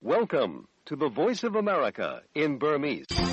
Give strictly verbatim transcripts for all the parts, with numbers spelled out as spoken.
Welcome to the Voice of America in Burmese. ။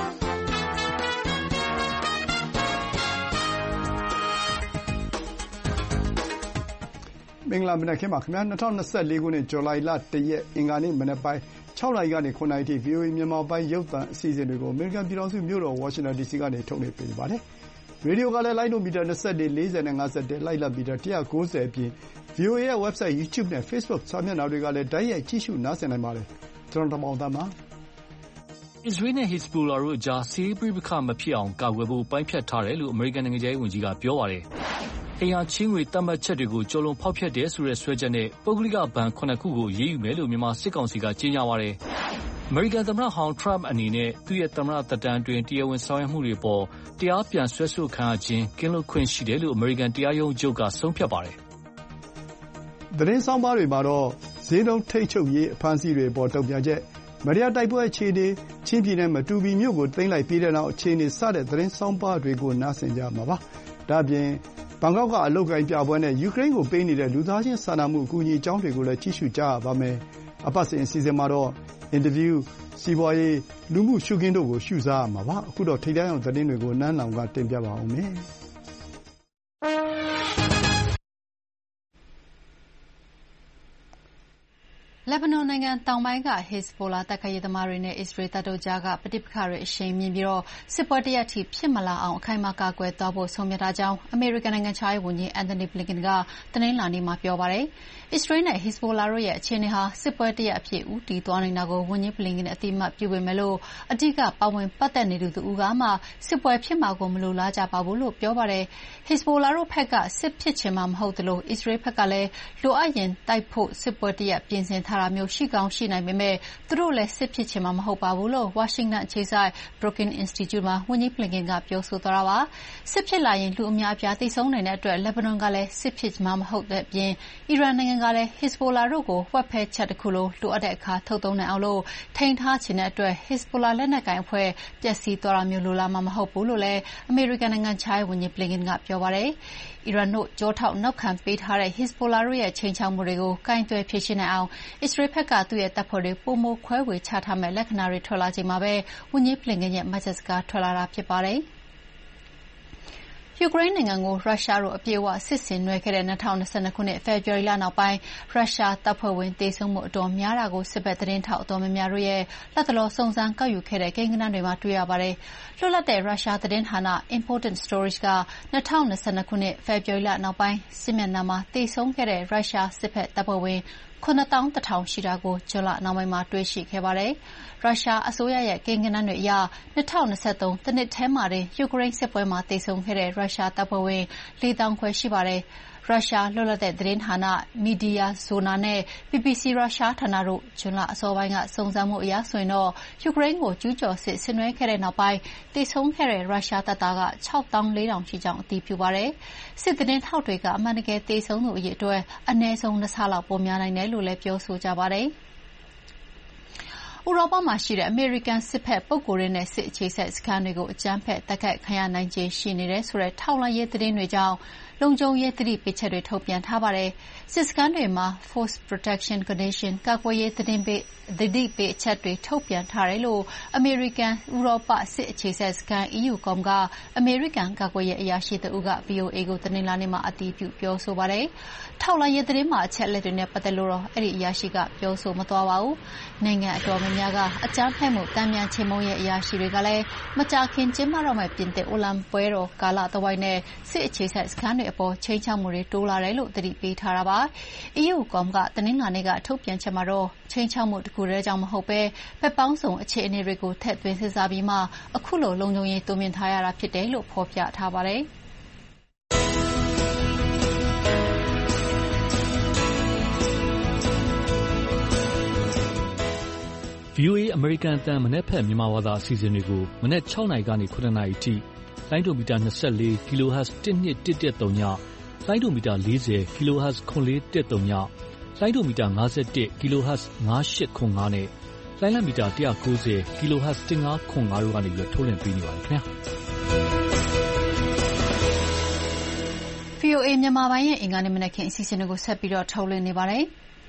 မင်္ဂလာမနက်ခင်းပါခင်ဗျာ၂၀၂၄ခုနှစ်ဇူလိုင်လ၁ရက်အင်္ဂါနေ့မနက်ပိုင်း၆နာရီကနေခုနာရီထိ ဗွီအိုအေမြန်မာပိုင်းရုပ်သံအစီအစဉ်တွေကိုအမေရိကန်ပြည်ထောင်စုမြို့တော်ဝါရှင်တန်ဒီစီကနေထုတ်လွှင့်ပေးပါတယ်။ရေဒီယိုကလည်းလိုင်းဒိုမီတာ၂၄, ၄၀နဲ့၅၁, လိုက်လံမီတာ၁၉၀အပြင် ဗွီအိုအေရဲ့ website, YouTube နဲ့ Facebook စာမျက်နှာတွေကလည်းတိုက်ရိုက်ကြည့်ရှုနားဆင်နိုင်ပါတယ်။ကျွန်တော်တမောင်သန်းပါ။အစ္စရေးနဲ့ဟက်ဇ်ဘိုလာတို့အကြားစစ်ရေးပဋိပက္ခမဖြစ်အောင်ကာကွယ်ဖို့ပိုင်းဖြတ်ထားတယ်လို့အမေရိကန်နိုင်ငံခြားရေးဝန်ကြီးကပြောပါတယ်။အိမ်ယာချေးငွေသတ်မှတ်ချက်တွေကိုကျော်လွန်ဖောက်ဖျက်တယ်ဆိုတဲ့စွဲချက်နဲ့ပုဂ္ဂလိကဘဏ်ခုနှစ်ခုကိုအရေးယူမယ်လို့မြန်မာစစ်ကောင်စီကကြေညာပါတယ်။အမေရိကန်သမ္မတဟောင်းထရမ့်အနေနဲ့သူ့ရဲ့သမ္မတသက်တမ်းအတွင်းတရားဝင်ဆောင်ရွက်မှုတွေပေါ်တရားပြန်စွဲဆိုခံရခြင်းကင်းလွတ်ခွင့်ရှိတယ်လို့အမေရိကန်တရားရုံးချုပ်ကဆုံးဖြတ်ပါတယ်။သတင်းဆောင်းပါးတွေမှာတော့ဈေးနှုန်းထိန်းချုပ်ရေးအဖမ်းအဆီးတွေအပေါ်တုံ့ပြန်ချက်မတရားတိုက်ပွဲအခြေအနေချင်းပြည်နယ်မတူပီမြို့ကိုသိမ်းလိုက်ပြီးတဲ့နောက်အခြေအနေစတဲ့သတင်းဆောင်းပါးတွေကိုနားဆင်ကြမှာပါ။ဒါ့အပြင်ဘန်ကောက်ကအလုပ်ကိုင်ပြပွဲနဲ့ယူကရိန်းကိုပေးနေတဲ့လူသားချင်းစာနာမှုအကူအညီအကြောင်းတွေကိုလည်းကြည့်ရှုကြရပါမယ်။အပတ်စဉ်အစီအစဉ်မှာတော့အင်တာဗျူးစီးပွားရေးလူမှုရှုခင်းတို့ကိုရှုစားရမှာပါ။အခုတော့ထိပ်တန်းအောင်သတင်းတွေကိုနန်းလောင်ကတင်ပြပါဦးမယ်။လက်ဘနွန်နိုင်ငံတောင်ပိုင်းကဟက်ဇ်ဘိုလာတိုက်ခိုက်ရေးသမားတွေနဲ့အစ္စရေးတပ်တို့ကြားကပဋိပက္ခတွေအရှိန်မြင့်ပြီးစစ်ပွဲတစ်ရပ်ထိဖြစ်မလာအောင်အခိုင်အမာကာကွယ်သွားဖို့ဆုံးဖြတ်ထားကြောင်းအမေရိကန်နိုင်ငံခြားရေးဝန်ကြီးအန်ထိုနီဘလင်ကန်ကတနင်္လာနေ့မှာပြောပါတယ်။အစ္စရေးနဲ့ဟက်ဇ်ဘိုလာတို့ရဲ့အခြေအနေဟာစစ်ပွဲတစ်ရပ်အဖြစ်ဦးတည်သွားနေတာကိုဝန်ကြီးဘလင်ကန်အသိအမှတ်ပြုပေမဲ့လို့အဓိကပါဝင်ပတ်သက်နေသူတူကမှစစ်ပွဲဖြစ်မှာကိုမလိုလားကြပါဘူးလို့ပြောပါတယ်။ဟက်ဇ်ဘိုလာတို့ဘက်ကစစ်ဖြစ်ချင်မှာမဟုတ်သလိုအစ္စရေးဘက်ကလည်းလိုအပ်ရင်တိုက်ဖို့စစ်ပွဲတစ်ရပ်ပြင်ဆင်ထားတာမျိုးရှိကောင်းရှိနိုင်ပေမဲ့သူတို့လည်းစစ်ဖြစ်ချင်မှာမဟုတ်ပါဘူးလို့ဝါရှင်တန်အခြေစိုက် Brookings Institute မှာဝန်ကြီးဘလင်ကန်ကပြောဆိုသွားတာပါ။စစ်ဖြစ်လာရင်လူအများအပြားသေဆုံးနိုင်တဲ့အတွက်လက်ဘနွန်ကလည်းစစ်ဖြစ်မှာမဟုတ်တဲ့အပြင်အီရန်နိုင်ငံကလည်းဟက်ဇ်ဘိုလာတို့ကိုဝက်ဖဲချက်တစ်ခုလိုလိုအပ်တဲ့အခါထုတ်သုံးနိုင်အောင်လို့ထိန်းထားခြင်းတဲ့အတွက်ဟက်ဇ်ဘိုလာလက်နက်ကိုင်အဖွဲ့ပျက်စီးသွားတာမျိုးလိုလားမှာမဟုတ်ဘူးလို့လည်းအမေရိကန်နိုင်ငံခြားရေးဝန်ကြီးဘလင်ကန်ကပြောပါတယ်။အီရန်တို့ကြောထောက်နောက်ခံပေးထားတဲ့ဟက်ဇ်ဘိုလာတို့ရဲ့ချိန်ချောက်မှုတွေကိုကိုင်တွယ်ဖြေရှင်းနိုင်အောင်အစ္စရေးဘက်ကသူ့ရဲ့တပ်ဖွဲ့တွေပိုမိုခွဲဝေချထားမဲ့လက္ခဏာတွေထွက်လာချိန်မှာပဲဝန်ကြီးဘလင်ကန်ရဲ့မှတ်ချက်စကားထွက်လာတာဖြစ်ပါတယ်။ယူကရိန်းနိုင်ငံကိုရုရှားတို့အပြည့်အဝစစ်ဆင်နွှဲခဲ့တဲ့၂၀၂၂ခုနှစ်ဖေဖော်ဝါရီလနောက်ပိုင်းရုရှားတပ်ဖွဲ့ဝင်သေဆုံးမှုအတော်များတာကိုစစ်ဘက်သတင်းထောက်အတော်များများတို့ရဲ့လက်တလောစုံစမ်းကောက်ယူခဲ့တဲ့ကိန်းဂဏန်းတွေမှာတွေ့ရပါတယ်။လွတ်လပ်တဲ့ရုရှားသတင်းဌာန Important Stories က၂၀၂၂ခုနှစ်ဖေဖော်ဝါရီလနောက်ပိုင်းစစ်မျက်နှာမှာသေဆုံးခဲ့တဲ့ရုရှားစစ်ဘက်တပ်ဖွဲ့ဝင်ခုနှစ်သောင်းတစ်ထောင်ရှိတာကိုဇွန်လနောက်ပိုင်းမှာတွေ့ရှိခဲ့ပါတယ်။ရုရှားအစိုးရရဲ့ကိန်းဂဏန်းတွေအရ၂၀၂၃တနှစ်ထဲမှာတင်ယူကရိန်းစစ်ပွဲမှာသေဆုံးခဲ့တဲ့ရုရှားတပ်ဖွဲ့ဝင်လေးသောင်းခွဲရှိပါတယ်။ရုရှားလွတ်လပ်တဲ့သတင်းဌာန Media Zona နဲ့ ဘီ ဘီ စီ ရုရှားဌာနတို့ဇွန်လအစောပိုင်းကစုံစမ်းမှုအရဆိုရင်တော့ယူကရိန်းကိုကျူးကျော်စစ်ဆင်နွှဲခဲ့တဲ့နောက်ပိုင်းသေဆုံးခဲ့တဲ့ရုရှားတပ်သားကခြောက်သောင်းလေးထောင်ရှိကြောင်းအတည်ပြုပါတယ်။စစ်သတင်းထောက်တွေကအမှန်တကယ်သေဆုံးသူအရေအတွက်အနည်းဆုံးနှစ်ဆလောက်ပိုများနိုင်တယ်လို့လည်းပြောဆိုကြပါတယ်။ဥရောပမှာရှိတဲ့အမေရိကန်စစ်ဘက်ပုဂ္ဂိုလ်တွေနဲ့စစ်အခြေစိုက်စခန်းတွေကိုအကြမ်းဖက်တိုက်ခိုက်ခံရနိုင်ခြေရှိနေတယ်ဆိုတဲ့ထောက်လှမ်းရေးသတင်းတွေကြောင့်လုံခြုံရေးသတိပေးချက်တွေထုတ်ပြန်ထားပါတယ်။စစ်စခန်းတွေမှာ Force Protection Condition ကာကွယ်ရေးသတင်းပေးသတိပေးအချက်တွေထုတ်ပြန်ထားတယ်လို့အမေရိကန်ဥရောပစစ်အခြေစိုက်စခန်း အီးယူ com ကအမေရိကန်ကာကွယ်ရေးအရာရှိတဦးက ဗွီအိုအေကိုတနင်္လာနေ့မှာအတည်ပြုပြောဆိုပါတယ်။ထောက်လှမ်းရေးသတင်းမှာအချက်အလက်တွေနဲ့ပတ်သက်လို့တော့အဲ့ဒီအရာရှိကပြောဆိုမသွားပါဘူး။နိုင်ငံအတော်များများကအကြမ်းဖက်မှုတန်ပြန်ချေမှုန်းရဲ့အရာရှိတွေကလည်းမကြာခင်ကျင်းပတော့မယ့်ပြင်သစ်အိုလံပွဲတော်ကာလတဝိုက်နဲ့စစ်အခြေစိုက်စခန်းတွေအပေါ်ချိန်ချောက်မှုတွေတိုးလာတယ်လို့သတိပေးထားတာပါ။ အီးယူ com ကတနင်္လာနေ့ကထုတ်ပြန်ချက်မှာတော့ချိန်ချောက်မှုတစ်ခုတည်းကြောင့်မဟုတ်ဘဲဘက်ပေါင်းစုံအခြေအနေတွေကိုထည့်သွင်းစဉ်းစားပြီးမှအခုလိုလုံခြုံရေးတိုးမြှင့်ထားရတာဖြစ်တယ်လို့ဖော်ပြထားပါတယ်။ဗွီအိုအေအမေရိကန်အသံမနက်ဖြန်မြန်မာဘာသာအစီအစဉ်တွေကိုမနက်၆နာရီကနေခုနှစ်နာရီထိလိုင်းဒိုမီတာ၂၄ kilohertz တစ်နှစ်တစ်တစ်သုံးညလိုင်းဒိုမီတာ၄၀ kilohertz ခွန်လေးတစ်သုံးညလိုင်းဒိုမီတာ၅၁ kilohertz ၅၈ခွန်၅နဲ့လိုင်းလံမီတာ၁၉၀ kilohertz ၁၅ခွန်၅တို့ကနေပြီးထုတ်လွှင့်ပေးနေပါတယ်ခင်ဗျာ။ဗွီအိုအေမြန်မာပိုင်းရဲ့အင်္ဂါနေ့မနက်ခင်းအစီအစဉ်တွေကိုဆက်ပြီးတော့ထုတ်လွှင့်နေပါတယ်။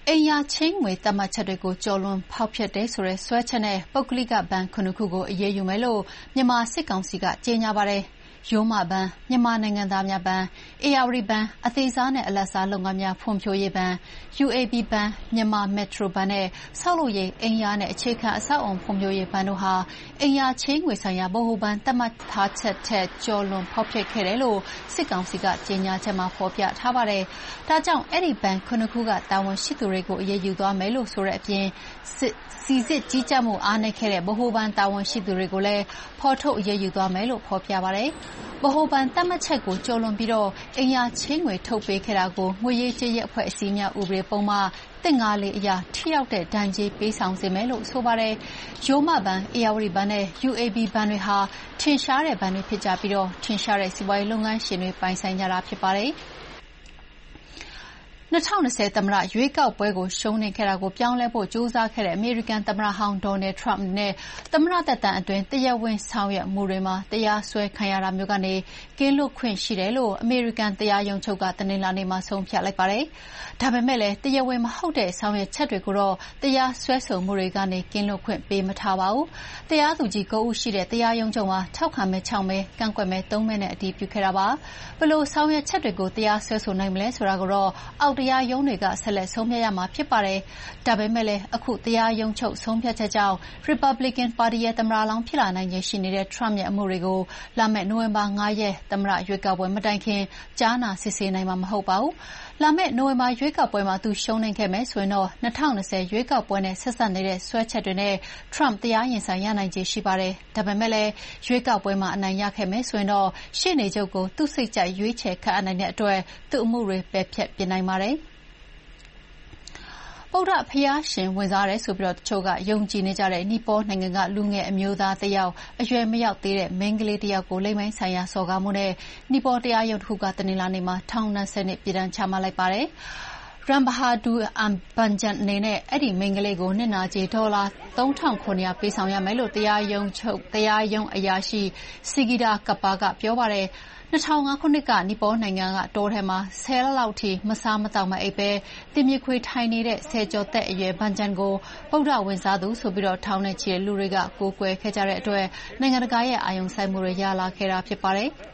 အိမ်ယာချေးငွေသတ်မှတ်ချက်တွေကိုကျော်လွန်ဖောက်ဖျက်တယ်ဆိုတဲ့စွဲချက်နဲ့ပုဂ္ဂလိကဘဏ်ခုနှစ်ခုကိုအရေးယူမယ်လို့မြန်မာစစ်ကောင်စီကကြေညာပါတယ်။ရိုးမဘဏ်၊မြန်မာနိုင်ငံသားများဘဏ်၊ဧရာဝတီဘဏ်၊အသေးစားနဲ့အလတ်စားလုပ်ငန်းများဖွံ့ဖြိုးရေးဘဏ်၊ ယူ အေ ဘီ ဘဏ်၊မြန်မာမက်ထရိုဘဏ်နဲ့ဆောက်လုပ်ရေး၊အိမ်ယာနဲ့အခြေခံအဆောက်အအုံဖွံ့ဖြိုးရေးဘဏ်တို့ဟာအိမ်ယာချေးငွေဆိုင်ရာဗဟိုဘဏ်သတ်မှတ်ထားချက်ထက်ကျော်လွန်ဖောက်ဖျက်ခဲ့တယ်လို့စစ်ကောင်စီကကြေညာချက်မှာဖော်ပြထားပါတယ်။ဒါကြောင့်အဲဒီဘဏ်ခုနှစ်ခုကတာဝန်ရှိသူတွေကိုအရေးယူသွားမယ်လို့ဆိုတဲ့အပြင်စိစစ်ကြီးကြပ်မှုအားနည်းခဲ့တဲ့ဗဟိုဘဏ်တာဝန်ရှိသူတွေကိုလည်းဖော်ထုတ်အရေးယူသွားမယ်လို့ဖော်ပြပါတယ်။ဗဟိုဘဏ်သတ်မှတ်ချက်ကိုကျော်လွန်ပြီးအိမ်ယာချေးငွေထုတ်ပေးခဲ့တာကိုငွေရေးကြေးရေးအဖွဲ့အစည်းများဥပဒေပုံမှန်သင်္ကာလေးအရာထိရောက်တဲ့ဒဏ်ကြေးပေးဆောင်စေမယ်လို့ဆိုပါတယ်။ရိုးမဘဏ်၊ဧရာဝတီဘဏ်နဲ့ ယူ အေ ဘီ ဘဏ်တွေဟာထင်ရှားတဲ့ဘဏ်တွေဖြစ်ကြပြီးထင်ရှားတဲ့စီးပွားရေးလုပ်ငန်းရှင်တွေပိုင်ဆိုင်ကြတာဖြစ်ပါတယ်။၂၀၂၀သမ္မတရွေးကောက်ပွဲကိုရှုံးနိမ့်ခဲ့တာကိုပြောင်းလဲဖို့ကြိုးစားခဲ့တဲ့အမေရိကန်သမ္မတဟောင်းဒေါ်နယ်ထရမ့်နဲ့သမ္မတသက်တမ်းအတွင်းတရားဝင်ဆောင်ရွက်မှုတွေမှာတရားစွဲခံရတာမျိုးကနေကင်းလွတ်ခွင့်ရှိတယ်လို့အမေရိကန်တရားရုံးချုပ်ကတနင်္လာနေ့မှာဆုံးဖြတ်လိုက်ပါတယ်။ဒါပေမဲ့လည်းတရားဝင်မဟုတ်တဲ့ဆောင်ရွက်ချက်တွေကိုတော့တရားစွဲဆိုမှုတွေကနေကင်းလွတ်ခွင့်ပေးမထားပါဘူး။တရားသူကြီး၉ဦးရှိတဲ့တရားရုံးချုပ်မှာထောက်ခံမဲ၆မဲ၊ကန့်ကွက်မဲ၃မဲနဲ့အတည်ပြုခဲ့တာပါ။ဘယ်လိုဆောင်ရွက်ချက်တွေကိုတရားစွဲဆိုနိုင်မလဲဆိုတာကိုတော့အောက်တရားရုံးတွေကဆက်လက်ဆုံးဖြတ်ရမှာဖြစ်ပါတယ်။ဒါပေမဲ့လည်းအခုတရားရုံးချုပ်ဆုံးဖြတ်ချက်ကြောင့် Republican ပါတီရဲ့သမ္မတလောင်းဖြစ်လာနိုင်ခြေရှိနေတဲ့ Trump ရဲ့အမှုတွေကိုလာမယ့်နိုဝင်ဘာ၅ရက်သမ္မတရွေးကောက်ပွဲမတိုင်ခင်ကြားနာစစ်ဆေးနိုင်မှာမဟုတ်ပါဘူး။လာမယ့်နိုဝင်ဘာရွေးကောက်ပွဲမှာသူရှုံးနိမ့်ခဲ့မယ်ဆိုရင်တော့၂၀၂၀ရွေးကောက်ပွဲနဲ့ဆက်စပ်နေတဲ့စွဲချက်တွေနဲ့ Trump တရားရင်ဆိုင်ရနိုင်ခြေရှိပါတယ်။ဒါပေမဲ့လည်းရွေးကောက်ပွဲမှာအနိုင်ရခဲ့မယ်ဆိုရင်တော့ရှေ့နေချုပ်ကိုသူ့စိတ်ကြိုက်ရွေးချယ်ခန့်အပ်နိုင်တဲ့အတွက်သူ့အမှုတွေပယ်ဖျက်ပစ်နိုင်ပါတယ်။ဗုဒ္ဓဘုရားရှင်ဝင်စားတယ်ဆိုပြီးတချို့ကယုံကြည်နေကြတဲ့နီပေါနိုင်ငံကလူငယ်အမျိုးသားတယောက်အရွယ်မရောက်သေးတဲ့မိန်းကလေးတယောက်ကိုလိင်ပိုင်းဆိုင်ရာစော်ကားမှုနဲ့နီပေါတရားရုံးတစ်ခုကတနင်္လာနေ့မှာထောင်ဒဏ်ဆယ်နှစ်ပြစ်ဒဏ်ချမှတ်လိုက်ပါတယ်။ Ram Bahadur Ambanjan အနေနဲ့အဲ့ဒီမိန်းကလေးကိုနစ်နာကြေးဒေါ်လာ၃ထောင်ခုနှစ်ရာပေးဆောင်ရမယ်လို့တရားရုံးချုပ်တရားရုံးအရာရှိ Sigida Kappa ကပြောပါတယ်။၂၀၀၅ခုနှစ်ကနီပေါနိုင်ငံကတောထဲမှာဆယ်လလောက်ထိမစားမသောက်မအိပ်ပဲတင်မြစ်ခွေထိုင်နေတဲ့ဆယ်ကျော်သက်အရွယ်ဘန်ဂျန်ကိုဗုဒ္ဓဝင်စားသူဆိုပြီးထောင်နဲ့ချီတဲ့လူတွေကကိုးကွယ်ခဲ့ကြတဲ့အတွက်နိုင်ငံတကာရဲ့အာရုံစိုက်မှုတွေရလာခဲ့တာဖြစ်ပါတယ်။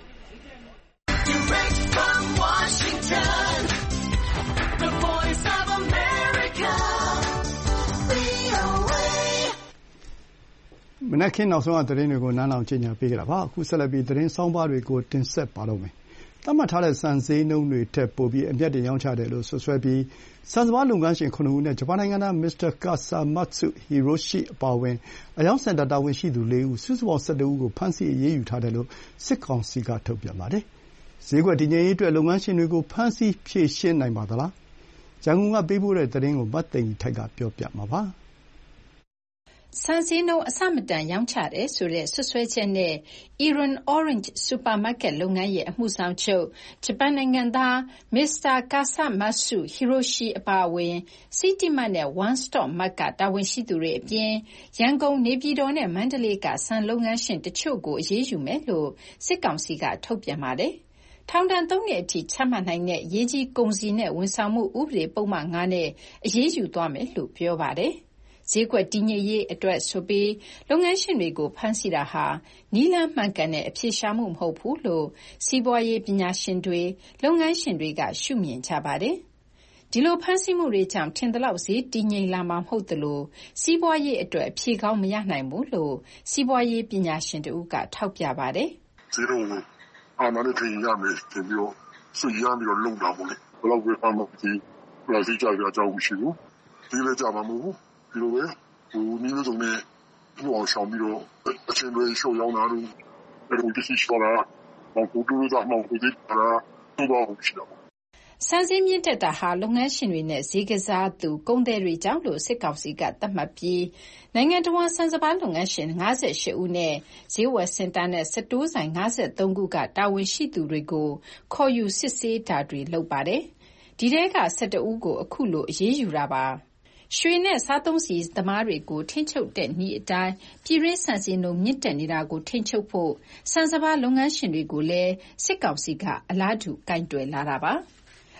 မနက်ခင်းနောက်ဆုံးသတင်းတွေကိုနန်းလောင်ကြေညာပေးကြတာပါအခုဆက်လက်ပြီးသတင်းဆောင်းပါးတွေကိုတင်ဆက်ပါတော့မယ်တတ်မှတ်ထားတဲ့စံစည်းနှုန်းတွေထက်ပိုပြီးအမြတ်တင်ရောင်းချတယ်လို့ဆွဆွဲပြီးစံစဘာလုပ်ငန်းရှင်ခုနှစ်ဦးနဲ့ဂျပန်နိုင်ငံသားမစ္စတာကာဆာမတ်စုဟီရိုရှိအပါအဝင်အယောင်စင်တာတာဝန်ရှိသူလေးဦးစုစုပေါင်း၁၁ဦးကိုဖမ်းဆီးအရေးယူထားတယ်လို့စစ်ကောင်စီကထုတ်ပြန်ပါတယ်ဈေးကွက်တည်ငြိမ်ရေးအတွက်လုပ်ငန်းရှင်တွေကိုဖမ်းဆီးဖြေရှင်းနိုင်ပါသလားရန်ကုန်ကပေးပို့တဲ့သတင်းကိုမတ်သိန်ထိုက်ကပြောပြမှာပါစံစည်းနှုန်းအဆမတန်ရောင်းချတယ်ဆိုတဲ့ဆွဆွဲချက်နဲ့ Iron Orange Supermarket လုပ်ငန်းရဲ့အမှုဆောင်ချုပ်ဂျပန်နိုင်ငံသားမစ္စတာကာဆာမတ်စုဟီရိုရှိအပါအဝင်စီတီမတ်နဲ့ One Stop Mart ကတာဝန်ရှိသူတွေအပြင်ရန်ကုန်နေပြည်တော်နဲ့မန္တလေးကဆန်လုပ်ငန်းရှင်တချို့ကိုအရေးယူမယ်လို့စစ်ကောင်စီကထုတ်ပြန်ပါတယ်။ထောင်ဒဏ်သုံးနှစ်အထိချမှတ်နိုင်တဲ့ရေးကြီးကုန်စည်နဲ့ဝန်ဆောင်မှုဥပဒေပုံမှန်၅နဲ့အရေးယူသွားမယ်လို့ပြောပါတယ်။ဈေးကွက်တည်ငြိမ်ရေးအတွက်ဆိုပြီးလုပ်ငန်းရှင်တွေကိုဖမ်းဆီးတာဟာနည်းလမ်းမှန်ကန်တဲ့အဖြေရှာမှုမဟုတ်ဘူးလို့စီးပွားရေးပညာရှင်တွေလုပ်ငန်းရှင်တွေကရှုမြင်ကြပါတယ်။ဒီလိုဖမ်းဆီးမှုတွေကြောင့်ထင်သလောက်ဈေးတည်ငြိမ်လာမှာမဟုတ်သလိုစီးပွားရေးအတွက်အဖြေကောင်းမရနိုင်ဘူးလို့စီးပွားရေးပညာရှင်တို့ကထောက်ပြပါတယ်။ဈေးတော့အာဏာနဲ့ထင်ရမယ်တင်ပြီးတော့ဆွေးရမ်းပြီးတော့လုံတာပေါ့လေ။ဘယ်လောက်ပဲဖမ်းလို့ဒီပြည်စည်းကြရအကြောင်းမရှိဘူး။ဒီလည်းကြမှာမဟုတ်ဘူး။ဒီလိုပဲဟိုနည်းမျိုးစုံနဲ့ဟိုအောင်ရှောင်ပြီးတော့အချင်းတွေရှော့ရောင်းတာလို့အဲ့လိုတစ်စီရှော့တာမောင်ကိုတူတာမောင်ကိုဒီတာတော့ဘာလို့ရှိတော့စံစည်းမြင့်တက်တာဟာလုပ်ငန်းရှင်တွေနဲ့ဈေးကစားသူကုန်သည်တွေကြောင့်လို့စစ်ကောင်စီကသတ်မှတ်ပြီးနိုင်ငံတော်ဝန်ဆန်စပါးလုပ်ငန်းရှင်၅၈ဦးနဲ့ဈေးဝယ်စင်တာနဲ့စတိုးဆိုင်၅၃ခုကတာဝန်ရှိသူတွေကိုခေါ်ယူစစ်ဆေးတာတွေလုပ်ပါတယ်ဒီထဲက၁၁ဦးကိုအခုလိုအရေးယူတာပါရွှေနဲ့စားသုံးစီသမားတွေကိုထိန်းချုပ်တဲ့နည်းအတိုင်းပြည်ရင်းစံစည်းနှုန်းမြင့်တက်နေတာကိုထိန်းချုပ်ဖို့စံစပါးလုပ်ငန်းရှင်တွေကိုလည်းစစ်ကောင်စီကအလားတူကင်တွယ်လာတာပါ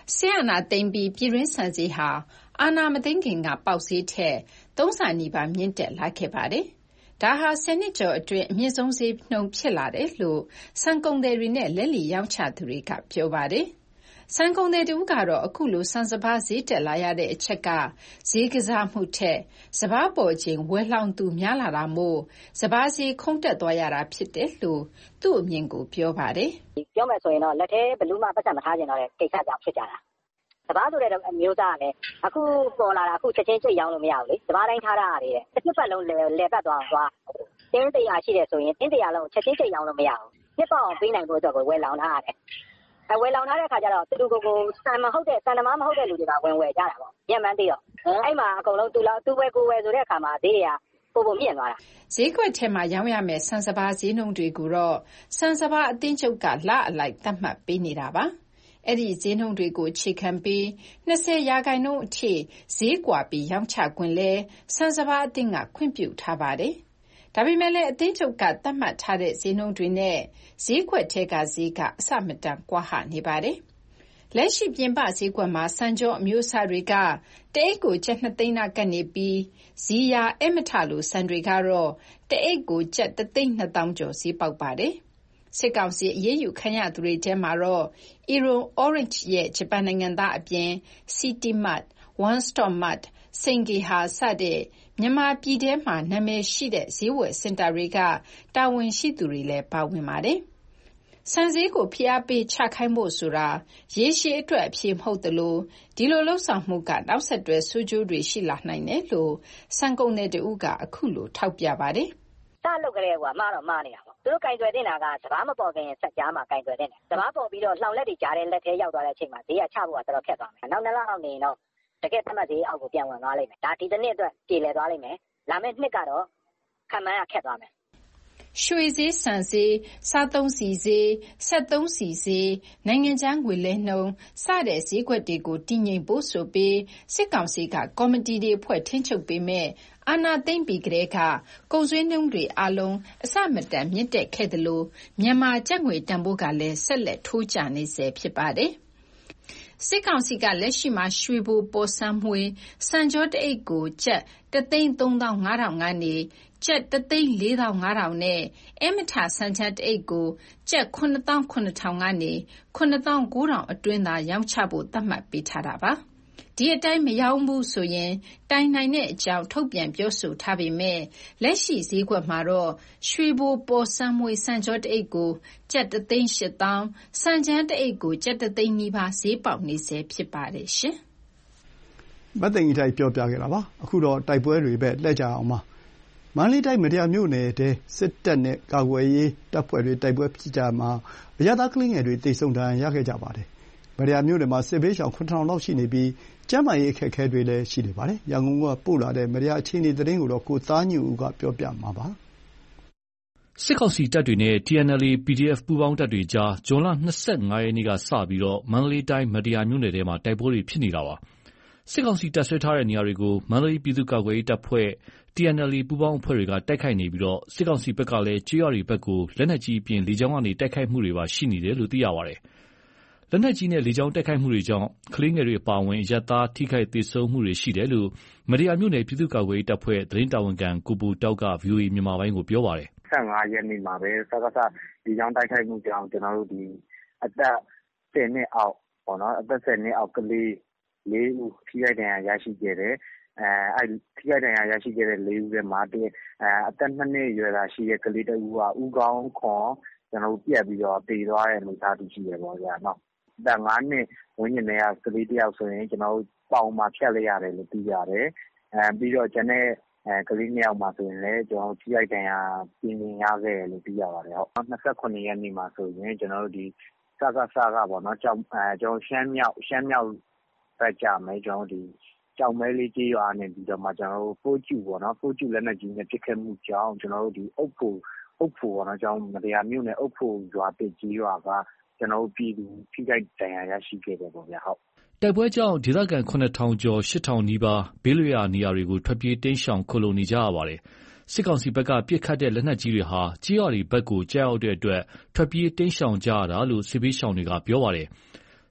ဆီယနာသိမ့်ပြီးပြည်တွင်းဆန်ဈေးဟာအာဏာမသိမ်းခင်ကပေါက်ဈေးထက်သုံးဆနီးပါးမြင့်တက်လာခဲ့ပါတယ်။ဒါဟာဆယ်နှစ်ကျော်အတွင်းအမြင့်ဆုံးဈေးနှုန်းဖြစ်လာတယ်လို့ဆန်ကုန်သည်တွေနဲ့လက်လီရောင်းချသူတွေကပြောပါတယ်။ဆန်ကုန်သည်တို့ကတော့အခုလိုဆန်စပါးဈေးတက်လာရတဲ့အချက်ကဈေးကစားမှုထက်စပါးပေါ်ချိန်ဝယ်လောင်သူများလာတာမို့စပါးဈေးခုန်တက်သွားရတာဖြစ်တယ်လို့သူ့အမြင်ကိုပြောပါတယ်။ပြောမယ်ဆိုရင်တော့လက်ထဲဘလူးမှပတ်သက်မထားကြတော့တဲ့ကိစ္စကြောင့်ဖြစ်ကြတာ။စပါးဆိုတဲ့အမျိုးသားကလည်းအခုပေါ်လာတာအခုချက်ချင်းချိန်ရောင်းလို့မရဘူးလေ။စပါးတိုင်းထားတာရတယ်။တစ်နှစ်ပတ်လုံးလဲလဲပတ်သွားအောင်သွား။တင်းတရာရှိတယ်ဆိုရင်တင်းတရာလုံးချက်ချင်းချိန်ရောင်းလို့မရဘူး။နှစ်ပေါအောင်ပေးနိုင်ဖို့အတွက်ကိုဝယ်လောင်ထားရတယ်။အဝယ်လောင်ထားတဲ့ခါကျတော့သူတို့ကိုစံမဟုတ်တဲ့စံသမားမဟုတ်တဲ့လူတွေကဝင်ဝယ်ကြတာပေါ့။ညံ့မှန်းသိတော့အဲ့မှာအကုန်လုံးသူလောက်သူဝယ်ကိုဝယ်ဆိုတဲ့အခါမှာဈေးတွေကပို့ပို့မြင့်သွားတာဈေးကွက်ထဲမှာရောင်းရမယ်ဆန်စပါးဈေးနှုန်းတွေကိုတော့ဆန်စပါးအသင်းချုပ်ကလအလိုက်သတ်မှတ်ပေးနေတာပါအဲ့ဒီဈေးနှုန်းတွေကိုခြေခံပြီးနှစ်ဆယ်ရာခိုင်နှုန်းအထိဈေးကွာပြီးရောင်းချခွင့်လဲဆန်စပါးအသင်းကခွင့်ပြုထားပါတယ်ဒါပေမဲ့လည်းအသင်းချုပ်ကသတ်မှတ်ထားတဲ့ဈေးနှုန်းတွေနဲ့ဈေးကွက်ထဲကဈေးကအဆမတန်ကွာဟနေပါတယ်လက်ရှိပြင်ပဈေးကွက်မှာစံကြောအမျိုးအစားတွေကတအိတ်ကိုကျပ်နှစ်သိန်းနာကနေပြီးဇီယာအမထလိုစံတွေကတော့တအိတ်ကိုကျပ်တစ်သိန်းနှစ်သောင်းကျော်ဈေးပေါက်ပါတယ်စစ်ကောင်စီအရေးယူခံရသူတွေထဲမှာတော့ Iron Orange ရဲ့ဂျပန်နိုင်ငံသားအပြင် City Mart, One Stop Mart, Sengeha စတဲ့မြန်မာပြည်ထဲမှာနာမည်ရှိတဲ့ဈေးဝယ်စင်တာတွေကတာဝန်ရှိသူတွေလည်းပါဝင်ပါတယ်။စံဈေးကိုဖိအားပေးချခိုင်းဖို့ဆိုတာရေရှည်အတွက်အဖြေမဟုတ်သလိုဒီလိုလှုပ်ဆောင်မှုကနောက်ဆက်တွဲဆိုးကျိုးတွေရှိလာနိုင်တယ်လို့စံကုန်တဲ့တူကအခုလိုထောက်ပြပါတယ်။စလုပ်ကြတဲ့ကွာမှားတော့မှားနေတာပေါ့။သူတို့ကင်သွယ်တင်တာကစဘာမပေါ်ခင်ဆက်ကြားမှာကင်သွယ်တင်တယ်။စဘာပေါ်ပြီးတော့လှောင်လက်တွေကြားတဲ့လက်ထဲရောက်သွားတဲ့အချိန်မှာဈေးကချဖို့ကတော်တော်ခက်သွားမယ်။နောက်နှစ်လအောက်နေရင်တော့တကယ်သတ်မှတ်ဈေးအောက်ကိုပြန်ဝင်သွားလိမ့်မယ်။ဒါဒီတစ်နှစ်အတွက်ပြေလည်သွားလိမ့်မယ်။လာမယ့်နှစ်ကတော့ခံမှန်းရခက်သွားမယ်ရွှေဈေးဆန်ဈေးစားသုံးဆီဈေးဆက်သုံးဆီဈေးနိုင်ငံခြားငွေလဲနှုန်းစတဲ့ဈေးကွက်တွေကိုတည်ငြိမ်ဖို့ဆိုပြီးစစ်ကောင်စီကကော်မတီတွေဖွဲ့ထင်းချုပ်ပေးမဲ့အာဏာသိမ်းပြီးကတည်းကကုန်စွေးနှုန်းတွေအလုံးအစမတန်မြင့်တက်ခဲ့တယ်လို့မြန်မာကျပ်ငွေတန်ဖိုးကလည်းဆက်လက်ထိုးကျနေစေဖြစ်ပါတယ်စစ်ကောင်စီကလက်ရှိမှာရွှေဘိုပေါ်ဆန်းမွှေစံကြောတအိတ်ကိုကျပ်တစ်သိန်းသုံးသောင်းငါးထောင်ကနေကျပ်တစ်သိန်းလေးသောင်းငါးထောင်နဲ့အမထစံချမ်းတအိတ်ကိုကျပ်ခုနှစ်သောင်းခုနှစ်ထောင်ကနေခုနှစ်သောင်းကိုးထောင်အတွင်းသာရောင်းချဖို့သတ်မှတ်ပေးထားတာပါဒီအတိုင်းမရောင်းဘူးဆိုရင်တိုင်နိုင်တဲ့အကြောင်းထုတ်ပြန်ပြောဆိုထားပေမဲ့လက်ရှိဈေးကွက်မှာတော့ရွှေဘိုပေါ်ဆန်းမွေစံကြောတအိတ်ကိုကျပ်တစ်သိန်းရှစ်သောင်းစံချမ်းတအိတ်ကိုကျပ်တစ်သိန်းနီးပါးဈေးပေါက်နေစေဖြစ်ပါတယ်ရှင်မသိင်္ဂီထိုက်ပြောပြခဲ့တာပါအခုတော့တိုက်ပွဲတွေပဲလက်ကြအောင်ပါမန္တလေးတိုင်းမတရားမြို့နယ်တဲစစ်တပ်နဲ့ကာကွယ်ရေးတပ်ဖွဲ့တွေတိုက်ပွဲဖြစ်ကြမှာအရသာကလင်းငယ်တွေတိတ်ဆုံတန်းရခဲ့ကြပါတယ်မတရားမြို့နယ်မှာစစ်ဘေးရှောင်ခုနှစ်ထောင်လောက်ရှိနေပြီးကျန်းမာရေးအခက်အခဲတွေလည်းရှိနေပါတယ်ရန်ကုန်ကပို့လာတဲ့မတရားအခြေအနေသတင်းကိုတော့ကိုသားညူဦးကပြောပြမှာပါစစ်ကောင်စီတပ်တွေနဲ့ T N L A P D F ပူးပေါင်းတပ်တွေကြားဇွန်လ၂၅ရက်နေ့ကစပြီးမန္တလေးတိုင်းမတရားမြို့နယ်ထဲမှာတိုက်ပွဲတွေဖြစ်နေတာပါစစ်ကောင်စီတပ်ဆွဲထားတဲ့နေရာတွေကိုမန္တလေးပြည်သူ့ကာကွယ်ရေးတပ်ဖွဲ့ T N L A ပူးပေါင်းအဖွဲ့တွေကတိုက်ခိုက်နေပြီးစစ်ကောင်စီဘက်ကလည်းကျေးရွာတွေဘက်ကိုလက်နက်ကြီးအပြင်လေကြောင်းကနေတိုက်ခိုက်မှုတွေပါရှိနေတယ်လို့သိရပါတယ်။လက်နက်ကြီးနဲ့လေကြောင်းတိုက်ခိုက်မှုတွေကြောင့်ကလေးငယ်တွေအပါအဝင်အရပ်သားထိခိုက်သေဆုံးမှုတွေရှိတယ်လို့မတရားမြို့နယ်ပြည်သူ့ကာကွယ်ရေးတပ်ဖွဲ့သတင်းတာဝန်ခံကိုပူတောက်က ဗွီအိုအေမြန်မာပိုင်းကိုပြောပါတယ်။၂၅ရက်နေ့မှာပဲစကစလေကြောင်းတိုက်ခိုက်မှုကြောင့်ကျွန်တော်တို့ဒီအသက်၁၀နှစ်အောက်ပေါ့နော်အသက်၁၀နှစ်အောက်ကလေးလေးဦးထိခိုက်ဒဏ်ရာရရှိခဲ့တယ်အဲအဲ့ထိခိုက်ဒဏ်ရာရရှိခဲ့တဲ့လေးဦးထဲမှာတအဲအသက်၂နှစ်အရွယ်သာရှိတဲ့ကလေးတဦးကဦးခေါင်းခွန်ကျွန်တော်တို့ပြက်ပြီးတော့တည်သွားတဲ့အနေအထားတူရှိတယ်ပေါ့ဗျာနော်အသက်၅နှစ်ဝန်းကျင်တဲ့ကလေးတယောက်ဆိုရင်ကျွန်တော်တို့ပေါင်မှာဖြတ်လိုက်ရတယ်လို့သိရတယ်အဲပြီးတော့ကျွန်တဲ့အဲကလေးနှစ်ယောက်မှာဆိုရင်လည်းကျွန်တော်ထိရိုက်ဒဏ်ရာပြင်းပြင်းရခဲ့တယ်လို့သိရပါတယ်ဟုတ်၂၉ရက်နေ့မှာဆိုရင်ကျွန်တော်တို့ဒီစကစကပေါ့နော်ကြောင်အဲကျွန်တော်ရှမ်းမြောက်ရှမ်းမြောက်ဘက်ကြမယ်ကျွန်တော်ဒီကြောင်မဲလေးကြီးရွာနေပြီးတော့မှကျွန်တော်တို့ဖိုးကျူပေါ့နော်ဖိုးကျူလက်နက်ကြီးနဲ့ပစ်ခတ်မှုကြောင့်ကျွန်တော်တို့ဒီအုပ်ဖို့အုပ်ဖို့ပေါ့နော်ကျွန်တော်မတရားမြို့နယ်အုပ်ဖို့ရွာပစ်ကြီးရွာကကျွန်တော်တို့ပြည်သူထိခိုက်ဒဏ်ရာရရှိခဲ့တယ်ပေါ့ဗျာဟုတ်တိုက်ပွဲကြောင့်ဒေသခံခုနှစ်ထောင်ကျော်ရှစ်ထောင်နီးပါးဘေးလွတ်ရာနေရာတွေကိုထွက်ပြေးတိမ်းရှောင်ခိုလှုံနေကြရပါတယ်စစ်ကောင်စီဘက်ကပစ်ခတ်တဲ့လက်နက်ကြီးတွေဟာကြေးရွာတွေဘက်ကိုကြားရောက်တဲ့အတွက်ထွက်ပြေးတိမ်းရှောင်ကြရတာလို့စစ်ဘေးရှောင်တွေကပြောပါတယ်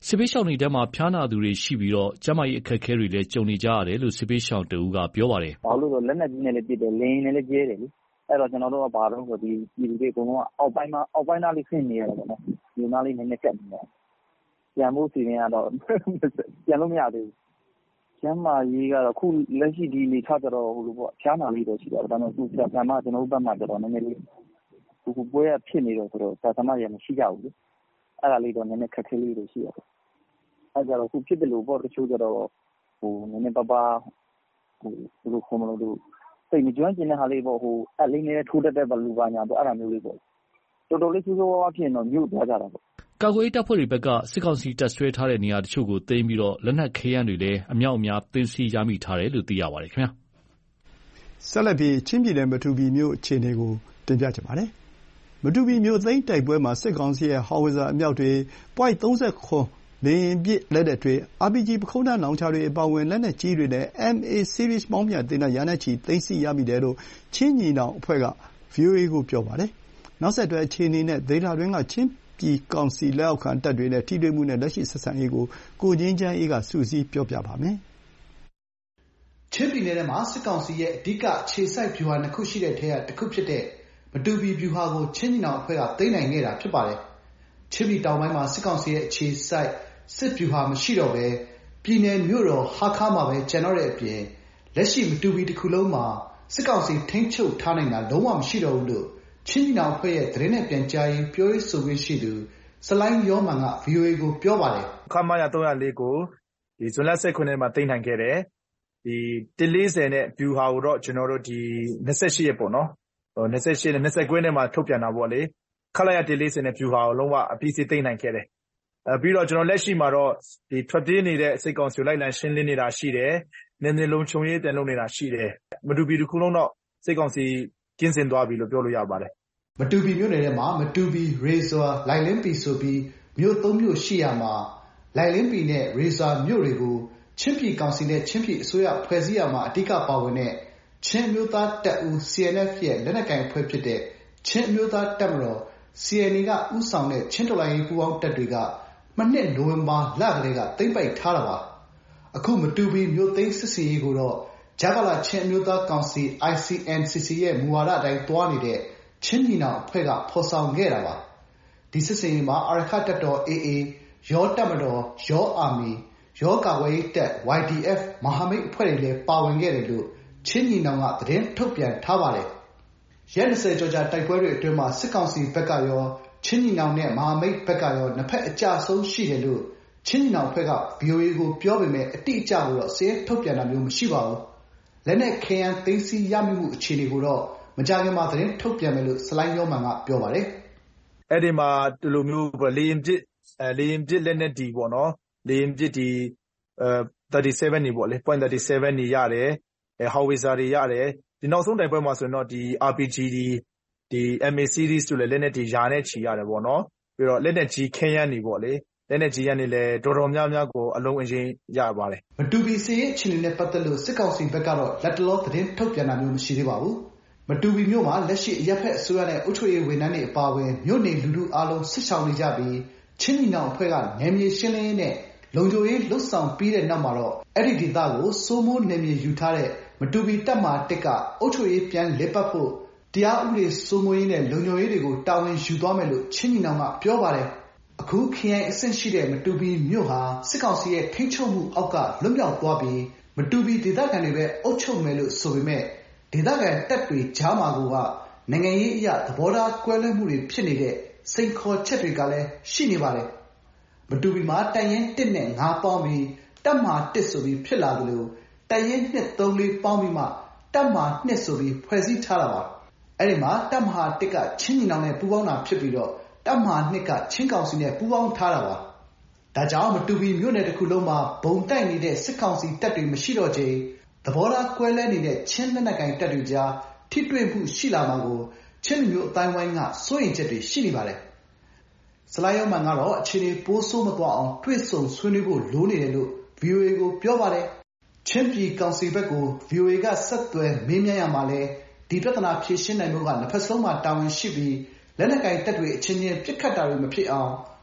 စစ်ဘေးရှောင်တွေထဲမှာဖျားနာသူတွေရှိပြီးတော့ကျန်းမာရေးအခက်အခဲတွေလည်းကြုံနေကြရတယ်လို့စစ်ဘေးရှောင်တဦးကပြောပါတယ်။ဘာလို့လဲဆိုလက်နက်ကြီးနဲ့လည်းပစ်တယ်၊လေယာဉ်နဲ့လည်းကျဲတယ်လေ။အဲ့တော့ကျွန်တော်တို့ကဘာလို့ဆိုဒီပြည်သူတွေအကုန်လုံးကအောက်ပိုင်းမှာအောက်ပိုင်းသားလေးဆင်းနေရတယ်ပေါ့နော်။ဒီနားလေးနည်းနည်းကတ်နေတယ်။ပြန်ဖို့စီစဉ်ရတော့ပြန်လို့မရသေးဘူး။ကျန်းမာရေးကတော့ခုလက်ရှိဒီနေထားကြတော့ဟိုလိုပေါ့ဖျားနာလေးတော့ရှိတယ်။ဒါပေမဲ့ခုဆရာမကျွန်တော်တို့ဘက်မှာကျတော့နည်းနည်းလေးခုခုပွဲရဖြစ်နေတော့ဆိုတော့ဆရာမရမရှိကြဘူးလေ။အဲ့ဒါလေးတော့နည်းနည်းခက်ခဲလေးတွေရှိရတယ်။အဲ့ကြတော့ခုဖြစ်တယ်လို့ပေါ့တချို့ကြတော့ဟိုနည်းနည်းပါးပါးဟိုဘယ်လိုခေါ်မလို့တို့စိတ်မကျွမ်းကျင်တဲ့ဟာလေးပေါ့ဟိုအလေးနဲ့ထိုးတတ်တဲ့ဘလူပါညာပေါ့အဲ့ဒါမျိုးလေးပေါ့တော်တော်လေးဆိုးဆိုးဝါးဝါးဖြစ်နေတော့မြို့သွားကြတာပေါ့ကာကွယ်ရေးတပ်ဖွဲ့တွေဘက်ကစစ်ကောင်စီတပ်ဆွဲထားတဲ့နေရာတချို့ကိုသိမ်းပြီးတော့လက်နက်ခဲယမ်းတွေလည်းအမြောက်အများသိမ်းဆည်းရမိထားတယ်လို့သိရပါတယ်ခင်ဗျာဆက်လက်ပြီးချင်းပြည်နယ်မတူပီမြို့အခြေအနေကိုတင်ပြချင်ပါတယ်မတူပီမြို့သိမ်းတိုက်ပွဲမှာစစ်ကောင်စီရဲ့ဟောင်ဝစ်ဇာအမြောက်တွေ point ၃၇လေယာဉ်ပစ်လက်နက်တွေ အာပီဂျီ ပခုံးထမ်းလောင်ချာတွေအပါအဝင်လက်နက်ကြီးတွေနဲ့ အမ် အေ series မောင်းပြန်သေနတ်ရာနဲ့ချီသိမ်းဆည်းရမိတယ်လို့ချင်းညီနောင်အဖွဲ့က ဗွီအိုအေကိုပြောပါတယ်။နောက်ဆက်တွဲအခြေအနေနဲ့ဒေသတွင်းကချင်းပြည်ကောင်စီလက်အောက်ခံတပ်တွေနဲ့ထိတွေ့မှုနဲ့လက်ရှိဆက်ဆံရေးကိုကိုငြိမ်းချမ်းအေးကစုစည်းပြောပြပါမယ်။ချင်းပြည်နယ်ထဲမှာစစ်ကောင်စီရဲ့အဓိကအခြေစိုက်ဗျူဟာနှစ်ခုရှိတဲ့ထဲကတစ်ခုဖြစ်တဲ့မတူပီဗျူဟာကိုချင်းညီနောင်အဖွဲ့ကသိမ်းနိုင်ခဲ့တာဖြစ်ပါတယ်။ချင်းပြည်တောင်ပိုင်းမှာစစ်ကောင်စီရဲ့အခြေစိုက်စစ်ဗျူဟာမရှိတော့ဘဲပြည်နယ်မြို့တော်ဟာခါမှာပဲကျန်တော့တဲ့အပြင်လက်ရှိမတူပီတစ်ခုလုံးမှာစစ်ကောင်စီထိန်းချုပ်ထားနိုင်တာလုံးဝမရှိတော့ဘူးလို့ချင်းညီနောင်အဖွဲ့ရဲ့သတင်းနဲ့ပြန်ကြားရေးပြောရေးဆိုခွင့်ရှိသူစလိုင်းယောမန်က ဗွီအိုအေကိုပြောပါတယ်။ခမာယာ၃၀၄ကိုဒီဇွန်လ၁၇ရက်မှာသိမ်းနိုင်ခဲ့တယ်။ဒီတစ်လေးဆယ်နဲ့ဗျူဟာကိုတော့ကျွန်တော်တို့ဒီ၂၈ရက်ပေါ့နော်။ဟို၂၈နဲ့၂၉နဲ့မှာထုတ်ပြန်တာပေါ့လေ။ခလာယာတစ်လေးဆယ်နဲ့ဗျူဟာကိုလုံးဝအပြည့်အစုံသိမ်းနိုင်ခဲ့တယ်။အဲပြီးတော့ကျွန်တော်လက်ရှိမှာတော့ဒီထွက်ပြေးနေတဲ့စိတ်ကောင်စီလိုက်လံရှင်းလင်းနေတာရှိတယ်။နည်းနည်းလုံးချုံရေးတန်လုံးနေတာရှိတယ်။မတူပီတစ်ခုလုံးတော့စိတ်ကောင်စီကင်းစင်သွားပြီလို့ပြောလို့ရပါတယ်။မတူပီမြို့နယ်ထဲမှာမတူပီရေဇာလိုင်လင်းပီဆိုပြီးမြို့သုံးမြို့ရှိရမှာလိုင်လင်းပီနဲ့ရေဇာမြို့တွေကိုချင်းပြည်ကောင်စီနဲ့ချင်းပြည်အစိုးရဖွဲ့စည်းရမှာအဓိကပါဝင်တဲ့ချင်းမျိုးသားတပ်ဦး စီ အန် အက်ဖ် ရဲ့လက်နက်ကိုင်အဖွဲ့ဖြစ်တဲ့ချင်းမျိုးသားတပ်မတော် စီ အန် အေ ကဥဆောင်တဲ့ချင်းတော်လှန်ရေးပူးပေါင်းတပ်တွေကမနှစ်နိုဝင်ဘာလကလေးကသိမ်းပိုက်ထားတာပါ။အခုမတူပီမြို့သိမ်းစစ်စင်ရေးကိုတော့ဂျာကာလာချင်းအမျိုးသားကောင်စီ အိုင် စီ အန် စီ စီ ရဲ့မူဝါဒအတိုင်းသွားနေတဲ့ချင်းညီနောင်အဖွဲ့ကဖော်ဆောင်ခဲ့တာပါ။ဒီစစ်စင်ရေးမှာအာရခတပ်တော် အေ အေ ရောတပ်မတော်ရောအာမီရောကာကွယ်ရေးတပ် ဝိုင် ဒီ အက်ဖ် မဟာမိတ်အဖွဲ့တွေလည်းပါဝင်ခဲ့တယ်လို့ချင်းညီနောင်ကသတင်းထုတ်ပြန်ထားပါတယ်။ရက်၂၀ကျော်ကြာတိုက်ပွဲတွေအတွင်းမှာစစ်ကောင်စီဘက်ကရောချင်းညီနောင်နဲ့မဟာမိတ်ဘက်ကရောနှစ်ဖက်အကြဆုံးရှိတယ်လို့ချင်းညီနောင်အဖွဲ့က ဗွီအိုအေကိုပြောပေမဲ့အတိအကျကိုတော့စာရင်းထုတ်ပြန်တာမျိုးမရှိပါဘူး။လက်နက်ခဲယမ်းသိမ်းဆည်းရမိမှုအခြေအနေကိုတော့မကြာခင်မှာသတင်းထုတ်ပြန်မယ်လို့စလိုင်းယောမန်ကပြောပါတယ်။အဲ့ဒီမှာဒီလိုမျိုးလေရင်ပစ်အဲလေရင်ပစ်လက်နက်ဒီပေါ့နော်လေရင်ပစ်ဒီအဲ37နေပေါ့လေ point 37နေရတယ်အဲဟော်ဝီဇာတွေရတယ်ဒီနောက်ဆုံးတိုင်ပွဲမှာဆိုရင်တော့ဒီ အာပီဂျီ ဒီဒီ အမ် အေ series ဆိုလည်းလက်နက်တွေယာနဲ့ချီရတယ်ပေါ့နော်ပြီးတော့လက်နက်ကြီးခဲယမ်းနေပေါ့လေလက်နက်ကြီးရနေလဲတော်တော်များများကိုအလုံးအရင်ရပါတယ်မတူပီစီရဲ့အခြေအနေနဲ့ပတ်သက်လို့စစ်ကောင်စီဘက်ကတော့လက်တလောသတင်းထုတ်ပြန်တာမျိုးမရှိသေးပါဘူးမတူပီမြို့မှာလက်ရှိအရက်ဖက်အစိုးရနဲ့အုပ်ချုပ်ရေးဝန်ထမ်းတွေအပါအဝင်မြို့နေလူထုအားလုံးစစ်ဆောင်နေကြပြီးချင်းညီနောင်အဖွဲ့ကနယ်မြေရှင်းလင်းရေးနဲ့လုံခြုံရေးလှုပ်ဆောင်ပြီးတဲ့နောက်မှာတော့အဲ့ဒီဒေသကိုစိုးမိုးနယ်မြေယူထားတဲ့မတူပီတပ်မဟာတစ်ကအုပ်ချုပ်ရေးပြန်လည်ပတ်ဖို့တရားဥပဒေစိုးမိုးရေးနဲ့လုံခြုံရေးတွေကိုတာဝန်ယူသွားမယ်လို့ချင်းညီနောင်ကပြောပါတယ်အခုခရိုင်အဆင့်ရှိတဲ့မတူပီမြို့ဟာစစ်ကောင်စီရဲ့ထိန်းချုပ်မှုအောက်ကလွတ်မြောက်သွားပြီးမတူပီဒေသခံတွေပဲအုပ်ချုပ်မယ်လို့ဆိုပေမဲ့ဒေသခံတပ်တွေကြားမှာကနိုင်ငံရေးအရသဘောထားကွဲလွဲမှုတွေဖြစ်နေတဲ့စိန်ခေါ်ချက်တွေကလည်းရှိနေပါတယ်မတူပီမှာတပ်ရင်းတစ်နဲ့ငါးပေါင်းပြီးတပ်မဟာတစ်ဆိုပြီးဖြစ်လာသလိုတပ်ရင်းနှစ်သုံးလေးပေါင်းပြီးမှတပ်မဟာနှစ်ဆိုပြီးဖွဲ့စည်းထားတာပါအဲ့ဒီမှာတပ်မဟာတစ်ကချင်းညီနောင်နဲ့ပူးပေါင်းတာဖြစ်ပြီးတော့တပ်မဟာနှစ်ကချင်းကောင်စီနဲ့ပူးပေါင်းထားတာပါဒါကြောင့်မတူပီမြို့နယ်တစ်ခုလုံးမှာဘုံတိုက်နေတဲ့စစ်ကောင်စီတပ်တွေမရှိတော့ချိန်သဘောထားကွဲလွဲနေတဲ့ချင်းလက်နက်ကိုင်တပ်တွေကြားထိတွေ့မှုရှိလာမှာကိုချင်းမျိုးအတိုင်းဝိုင်းကစိုးရိမ်ချက်တွေရှိနေပါတယ်စလိုင်းယောမန်ကတော့အခြေအနေပိုးဆိုးမသွားအောင်တွေ့ဆုံဆွေးနွေးဖို့လိုနေတယ်လို့ ဗွီအိုအေ ကိုပြောပါတယ်ချင်းပြည်ကောင်စီဘက်ကို ဗွီအိုအေ ကဆက်သွယ်မေးမြန်းရမှာလဲဒီပြဿနာဖြေရှင်းနိုင်မှုကနှစ်ဖက်စလုံးမှာတာဝန်ရှိပြီးလက်နက်ကိုင်တပ်တွေအချင်းချင်းပြစ်ခတ်တာတွေမဖြစ်အောင်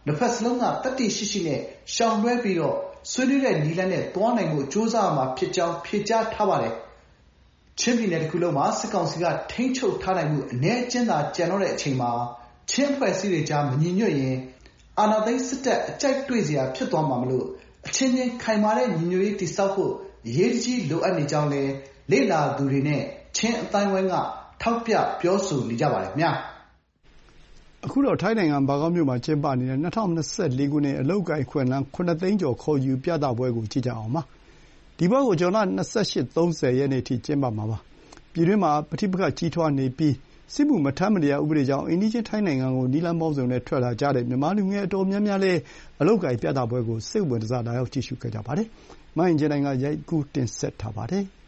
နှစ်ဖက်စလုံးကတတ်သိရှိရှိနဲ့ရှောင်လွှဲပြီးတော့ဆွေးနွေးတဲ့နည်းလမ်းနဲ့သွားနိုင်ဖို့ကြိုးစားရမှာဖြစ်ကြောင်းဖြေကြားထားပါတယ်။ချင်းပြည်နယ်တစ်ခုလုံးမှာစစ်ကောင်စီကထိန်းချုပ်ထားနိုင်မှုအနည်းအကျဉ်းသာကျန်တော့တဲ့အချိန်မှာချင်းအဖွဲ့အစည်းတွေကြားမညီညွတ်ရင်အာဏာသိမ်းစစ်တပ်အကြိုက်တွေ့စရာဖြစ်သွားမှာမလို့အချင်းချင်းခိုင်မာတဲ့ညီညွတ်ရေးတည်ဆောက်ဖို့အရေးကြီးလိုအပ်နေကြောင်းလည်းလေ့လာသူတွေနဲ့ချင်းအတိုင်းဝိုင်းကထောက်ပြပြောဆိုနေကြပါတယ်ခင်ဗျာ။အခုတော့ထိုင်းနိုင်ငံဘန်ကောက်မြို့မှာကျင်းပနေတဲ့၂၀၂၄ခုနှစ်အလုပ်အကိုင်အခွင့်အလမ်းခုနှစ်သိန်းကျော်ခေါ်ယူပြသပွဲကိုကြည့်ကြအောင်ပါ။ဒီပွဲကိုဇွန်လ၂၈-၃၀ရက်နေ့ထိကျင်းပမှာပါ။ပြည်တွင်းမှာပဋိပက္ခကြီးထွားနေပြီးစစ်မှုမထမ်းမနေရဥပဒေကြောင့်အိမ်နီးချင်းထိုင်းနိုင်ငံကိုနည်းလမ်းပေါင်းစုံနဲ့ထွက်လာကြတဲ့မြန်မာလူငယ်အတော်များများလည်းအလုပ်အကိုင်ပြသပွဲကိုစိတ်ဝင်တစားလာရောက်ကြည့်ရှုခဲ့ကြပါတယ်။မအင်ကြင်းနိုင်ကရိုက်ကူးတင်ဆက်ထားပါတယ်။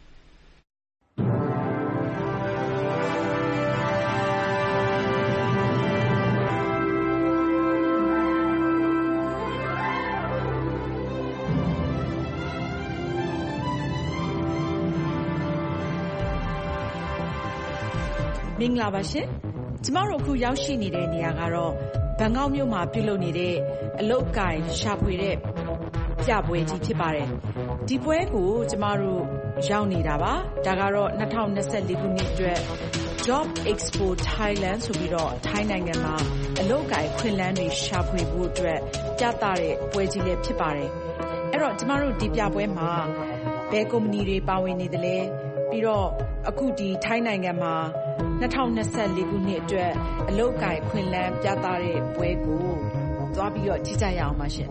မင်္ဂလာပါရှင်ကျမတို့အခုရောက်ရှိနေတဲ့နေရာကတော့ဘန်ကောက်မြို့မှာပြုလုပ်နေတဲ့အလုပ်အကိုင်ရှာဖွေတဲ့ပြပွဲကြီးဖြစ်ပါတယ်ဒီပွဲကိုကျမတို့ရောက်နေတာပါဒါကတော့၂၀၂၄ခုနှစ်အတွက် Job Expo Thailand ဆိုပြီးတော့ထိုင်းနိုင်ငံမှာအလုပ်အကိုင်ခွင့်လန်းတွေရှာဖွေဖို့အတွက်ပြသတဲ့ပွဲကြီးလည်းဖြစ်ပါတယ်အဲ့တော့ကျမတို့ဒီပြပွဲမှာဘယ်ကုမ္ပဏီတွေပါဝင်နေသလဲပြီးတော့အခုဒီထိုင်းနိုင်ငံမှာ၂၀၂၄ခုနှစ်အတွက်အလုပ်အကိုင်ခွင့်လန်းပြသတဲ့ပွဲကိုသွားပြီးတော့ကြည့်ကြရအောင်ပါရှင်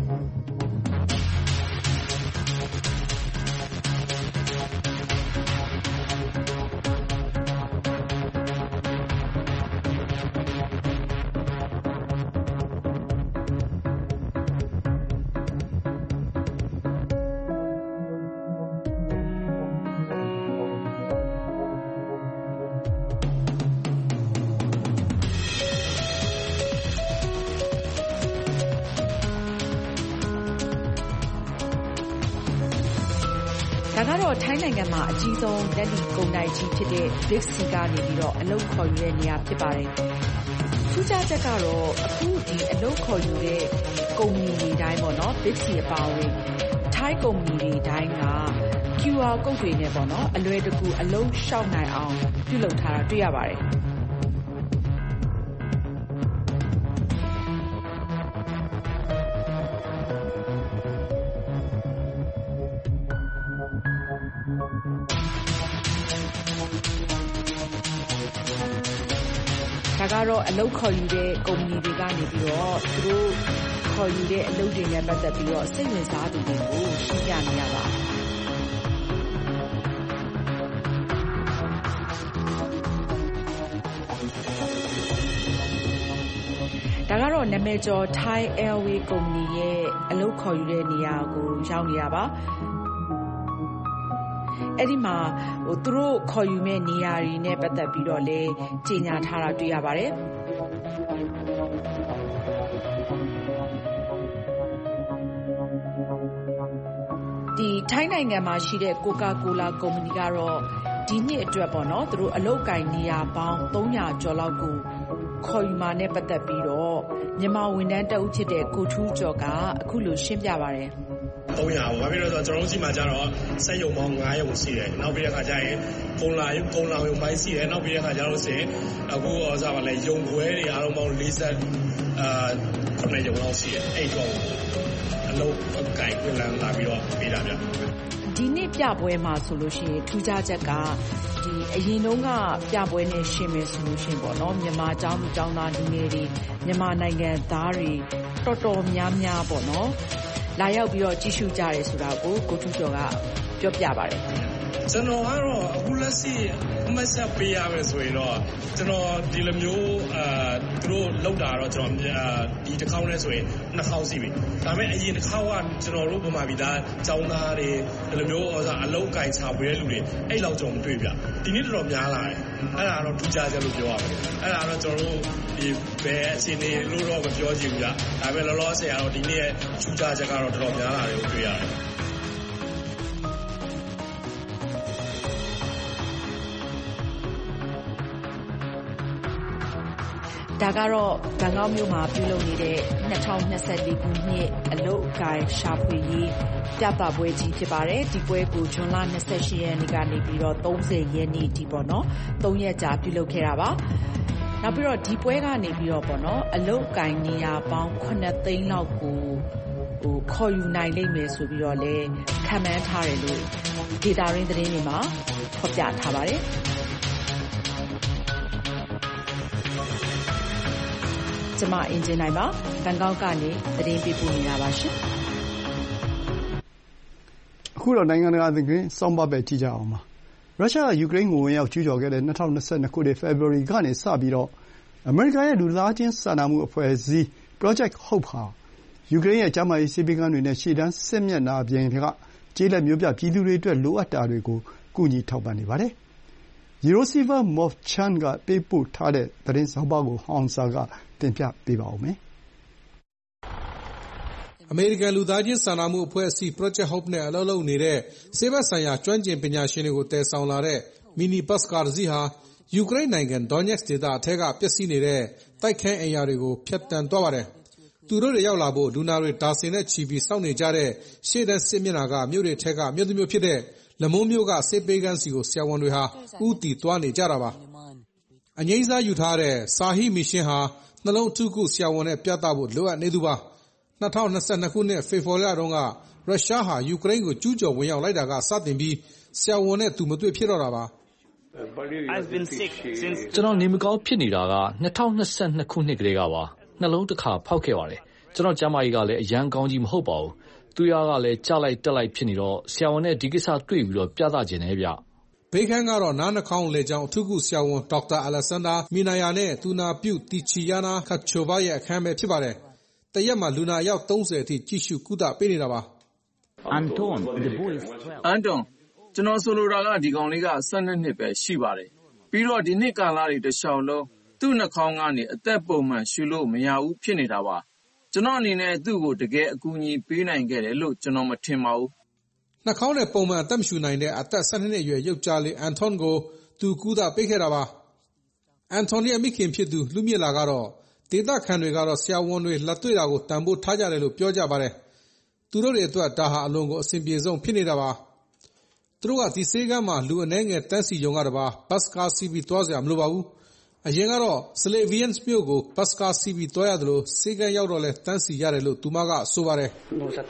ဒါကတော့ထိုင်းနိုင်ငံမှာအကြီးဆုံးလက်လီကုန်တိုက်ကြီးဖြစ်တဲ့ Big C ကနေပြီးတော့အလုပ်ခေါ်ယူတဲ့နေရာဖြစ်ပါတယ်။ထူးခြားချက်ကတော့အခုဒီအလုပ်ခေါ်ယူတဲ့ကုမ္ပဏီတွေတိုင်းပေါ့နော် Big C အပါအဝင်ထိုင်းကုမ္ပဏီတွေတိုင်းက Q R code တွေနဲ့ပေါ့နော်အလွယ်တကူအလုပ်ရှောက်နိုင်အောင်ပြုလုပ်ထားတာတွေ့ရပါတယ်။ဒါကတော့အလုပ်ခေါ်ယူတဲ့ကုမ္ပဏီတွေကနေပြီးတော့သူတို့ခေါ်ယူတဲ့အလုပ်တွေနဲ့ပတ်သက်ပြီးတော့စိတ်ဝင်စားသူတွေကိုရှင်းပြနေရပါဒါကတော့နာမည်ကျော် Thai Airways ကုမ္ပဏီရဲ့အလုပ်ခေါ်ယူတဲ့နေရာကိုရောက်နေတာပါအဲ့ဒီမှာဟိုသူတို့ခေါ်ယူမဲ့နေရာတွေနဲ့ပတ်သက်ပြီးတော့လဲကြေညာထားတာတွေ့ရပါတယ်ဒီထိုင်းနိုင်ငံမှာရှိတဲ့ Coca-Cola ကုမ္ပဏီကတော့ဒီနှစ်အတွက်ပေါ့နော်သူတို့အလုပ်ကိုင်နေရာပေါင်းသုံးရာကျော်လောက်ကိုခေါ်ယူมาနဲ့ပတ်သက်ပြီးတော့မြန်မာဝန်ထမ်းတအုပ်ဖြစ်တဲ့ကိုထူးကျော်ကအခုလိုရှင်းပြပါတယ်သုံးရာဘာဖြစ်လို့ဆိုတော့ကျွန်တော်တို့စီမှာကျတော့စက်ရုံပေါင်း၅ရုံရှိတယ်နောက်ပြီးတဲ့ခါကျရင်ကုန်းလာကုန်းလာရုံပိုင်းရှိတယ်နောက်ပြီးတဲ့ခါကျတော့ဆိုရင်အခုဟောစားပါလဲရုံခွဲတွေအားလုံးပေါင်း၄၀အာခုနှစ်ရုံလောက်ရှိတယ်အဲ့တော့အလုံးအကိုင်ပြန်လာပြီးတော့ပေးတာဗျဒီနေ့ပြပွဲမှာဆိုလို့ရှိရင်ထူးခြားချက်ကဒီအရင်တုန်းကပြပွဲနဲ့ရှင်မယ်ဆိုလို့ရှိရင်ပေါ့နော်မြန်မာကျောင်းသူကျောင်းသားလူငယ်တွေမြန်မာနိုင်ငံသားတွေတော်တော်များများပေါ့နော်လာရောက်ပြီးတော့ကြည့်ရှုကြတယ်ဆိုတာကိုကိုထူးကျော်ကပြောပြပါတယ်ကျွန်တော်ကတော့အခုလက်ရှိအမဆက်ပေးရမယ်ဆိုရင်တော့ကျွန်တော်ဒီလိုမျိုးအာသူတို့လောက်တာတော့ကျွန်တော်ဒီတစ်ခေါက်နဲ့ဆိုရင်နှစ်ခေါက်ရှိပြီဒါပေမဲ့အရင်တစ်ခေါက်ကကျွန်တော်တို့ဗမာပြည်သားကျောင်းသားတွေဒီလိုမျိုးအလုံးကင်ချပေးတဲ့လူတွေအဲ့လောက်ကြုံမတွေ့ပြဒီနေ့တော်တော်များလာတယ်အဲ့ဒါတော့ထူးခြားချက်လို့ပြောရမယ်အဲ့ဒါတော့ကျွန်တော်တို့ဒီဘယ်အချိန်နေလို့တော့မပြောချင်ဘူးကြာဒါပေမဲ့လောလောဆယ်ကတော့ဒီနေ့ရဲ့ထူးခြားချက်ကတော့တော်တော်များလာတယ်ကိုတွေ့ရတယ်ဒါကတော့ဘန်ကောက်မြို့မှာပြုလုပ်နေတဲ့၂၀၂၄ခုနှစ်အလုပ်အကိုင်ရှာဖွေရေးပြသပွဲကြီးဖြစ်ပါတယ်။ဒီပွဲကိုဇွန်လ၂၈ရက်နေ့ကနေပြီးတော့၃၀ရက်နေ့ထိပေါ့နော်၃ရက်ကြာပြုလုပ်ခဲ့တာပါ။နောက်ပြီးတော့ဒီပွဲကနေပြီးတော့ပေါ့နော်အလုပ်အကိုင်နေရာပေါင်းခုနှစ်သိန်းလောက်ကိုဟိုခေါ်ယူနိုင်လိမ့်မယ်ဆိုပြီးတော့လည်းခန့်မှန်းထားတယ်လို့ဒေတာရင်းသတင်းတွေမှာဖော်ပြထားပါတယ်။ကျမအင်ဂျင်နိုင်ပါဘန်ကောက်ကနေသတင်းပေးပို့နေတာပါရှင်။အခုတော့နိုင်ငံတကာသတင်းစောင့်ပါပဲကြည့်ကြအောင်ပါ။ရုရှားကယူကရိန်းကိုဝင်ရောက်ကျူးကျော်ခဲ့တဲ့၂၀၂၂ခုနှစ်ဖေဖော်ဝါရီကနေစပြီးတော့အမေရိကန်ရဲ့လူသားချင်းစာနာမှုအဖွဲ့အစည်း Project Hope ဟာယူကရိန်းရဲ့ကျန်းမာရေးဆေးပေးခန်းတွေနဲ့ရှေ့တန်းစစ်မျက်နှာပြင်ကကျေးလက်မြို့ပြပြည်သူတွေအတွက်လိုအပ်တာတွေကိုကူညီထောက်ပံ့နေပါတယ်။ Yerosiva Movchan ကပေးပို့ထားတဲ့သတင်းဆောင်းပါးကိုဟောင်ဆာကတင်ပြပေးပါဦးမယ်။အမေရိကန်လူသားချင်းစာနာမှုအဖွဲ့အစည်း Project Hope နဲ့အလုပ်လုပ်နေတဲ့ဆေးဘက်ဆိုင်ရာကျွမ်းကျင်ပညာရှင်တွေကိုတည်ဆောင်လာတဲ့မီနီဘတ်စ်ကားတစ်စီးဟာယူကရိန်းနိုင်ငံ Donetsk ဒေသအထက်ကပျက်စီးနေတဲ့တိုက်ခန်းအိမ်ယာတွေကိုဖြတ်တန်းသွားပါတယ်။သူတို့တွေရောက်လာဖို့လူနာတွေဒါဇင်နဲ့ချီပြီးစောင့်နေကြတဲ့ရှေ့တန်းစစ်မျက်နှာကမြို့တွေထက်ကမြို့တစ်မြို့ဖြစ်တဲ့လမုန်းမြို့ကဆေးပေးခန်းစီကိုဆရာဝန်တွေဟာဦးတည်သွားနေကြတာပါ။အငြိမ်းစားယူထားတဲ့စာဟီမီရှင်ဟာနှလုံးထုခုဆရာဝန်နဲ့ပြသဖို့လိုအပ်နေသူပါ။၂၀၂၂ခုနှစ်ဖေဖော်ဝါရီလတုန်းကရုရှားဟာယူကရိန်းကိုကျူးကျော်ဝင်ရောက်လိုက်တာကစတင်ပြီးဆရာဝန်နဲ့သူမတွေ့ဖြစ်တော့တာပါ။ကျွန်တော်နေမကောင်းဖြစ်နေတာက၂၀၂၂ခုနှစ်ကလေးကပါ။နှလုံးတစ်ခါဖောက်ခဲ့ပါတယ်။ကျွန်တော်ကျန်းမာရေးကလည်းအရန်ကောင်းကြီးမဟုတ်ပါဘူး။သူရကလည်းကြလိုက်တက်လိုက်ဖြစ်နေတော့ဆရာဝန်နဲ့ဒီကိစ္စတွေ့ပြီးတော့ပြသခြင်းနဲ့ဗျ။ဘေးခန်းကတော့နားနှာခေါင်းလေကြောင်းအထူးကုဆရာဝန်ဒေါက်တာအလက်ဆန်ဒါမီနာယာနဲ့သူနာပြုတီချီယာနာခတ်ချိုဘာရဲ့အခန်းပဲဖြစ်ပါတယ်။တရက်မှာလူနာရောက်သုံးဆယ်အထိကြည့်ရှုကုသပေးနေတာပါ။အန်တွန်အန်တွန်ကျွန်တော်ဆိုလိုတာကဒီကောင်လေးက၁၂နှစ်ပဲရှိပါတယ်။ပြီးတော့ဒီနှစ်ကာလတွေတစ်လျှောက်လုံးသူ့နှာခေါင်းကနေအသက်ပုံမှန်ရှူလို့မရဘူးဖြစ်နေတာပါ။ကျွန်တော်အနေနဲ့သူ့ကိုတကယ်အကူအညီပေးနိုင်ခဲ့တယ်လို့ကျွန်တော်မထင်ပါဘူး။နှာခေါင်းနဲ့ပုံမှန်အသက်မရှူနိုင်တဲ့အသက်၁၂နှစ်အရွယ်ယောက်ျားလေးအန်တွန်ကိုသူကုသပေးခဲ့တာပါ။အန်တွန်ရဲ့မိခင်ဖြစ်သူလူမြင့်လာကတော့ဒေသခံတွေကတော့ဆရာဝန်တွေလက်တွေ့တာကိုတန်ဖိုးထားကြတယ်လို့ပြောကြပါတယ်။သူတို့တွေအတွက်ဒါဟာအလွန်ကိုအဆင်ပြေဆုံးဖြစ်နေတာပါ။သူတို့ကဒီဆေးကမ်းမှာလူအနည်းငယ်တန်းစီရုံကတပါဘတ်စ်ကားစီးပြီးသွားစရာမလိုပါဘူး။အရင်ကတော့ Slaviansk မြို့ကိုဘတ်စ်ကားစီးပြီးသွားရတယ်လို့ဆေးကမ်းရောက်တော့လဲတန်းစီရတယ်လို့သူမကဆိုပါတယ်။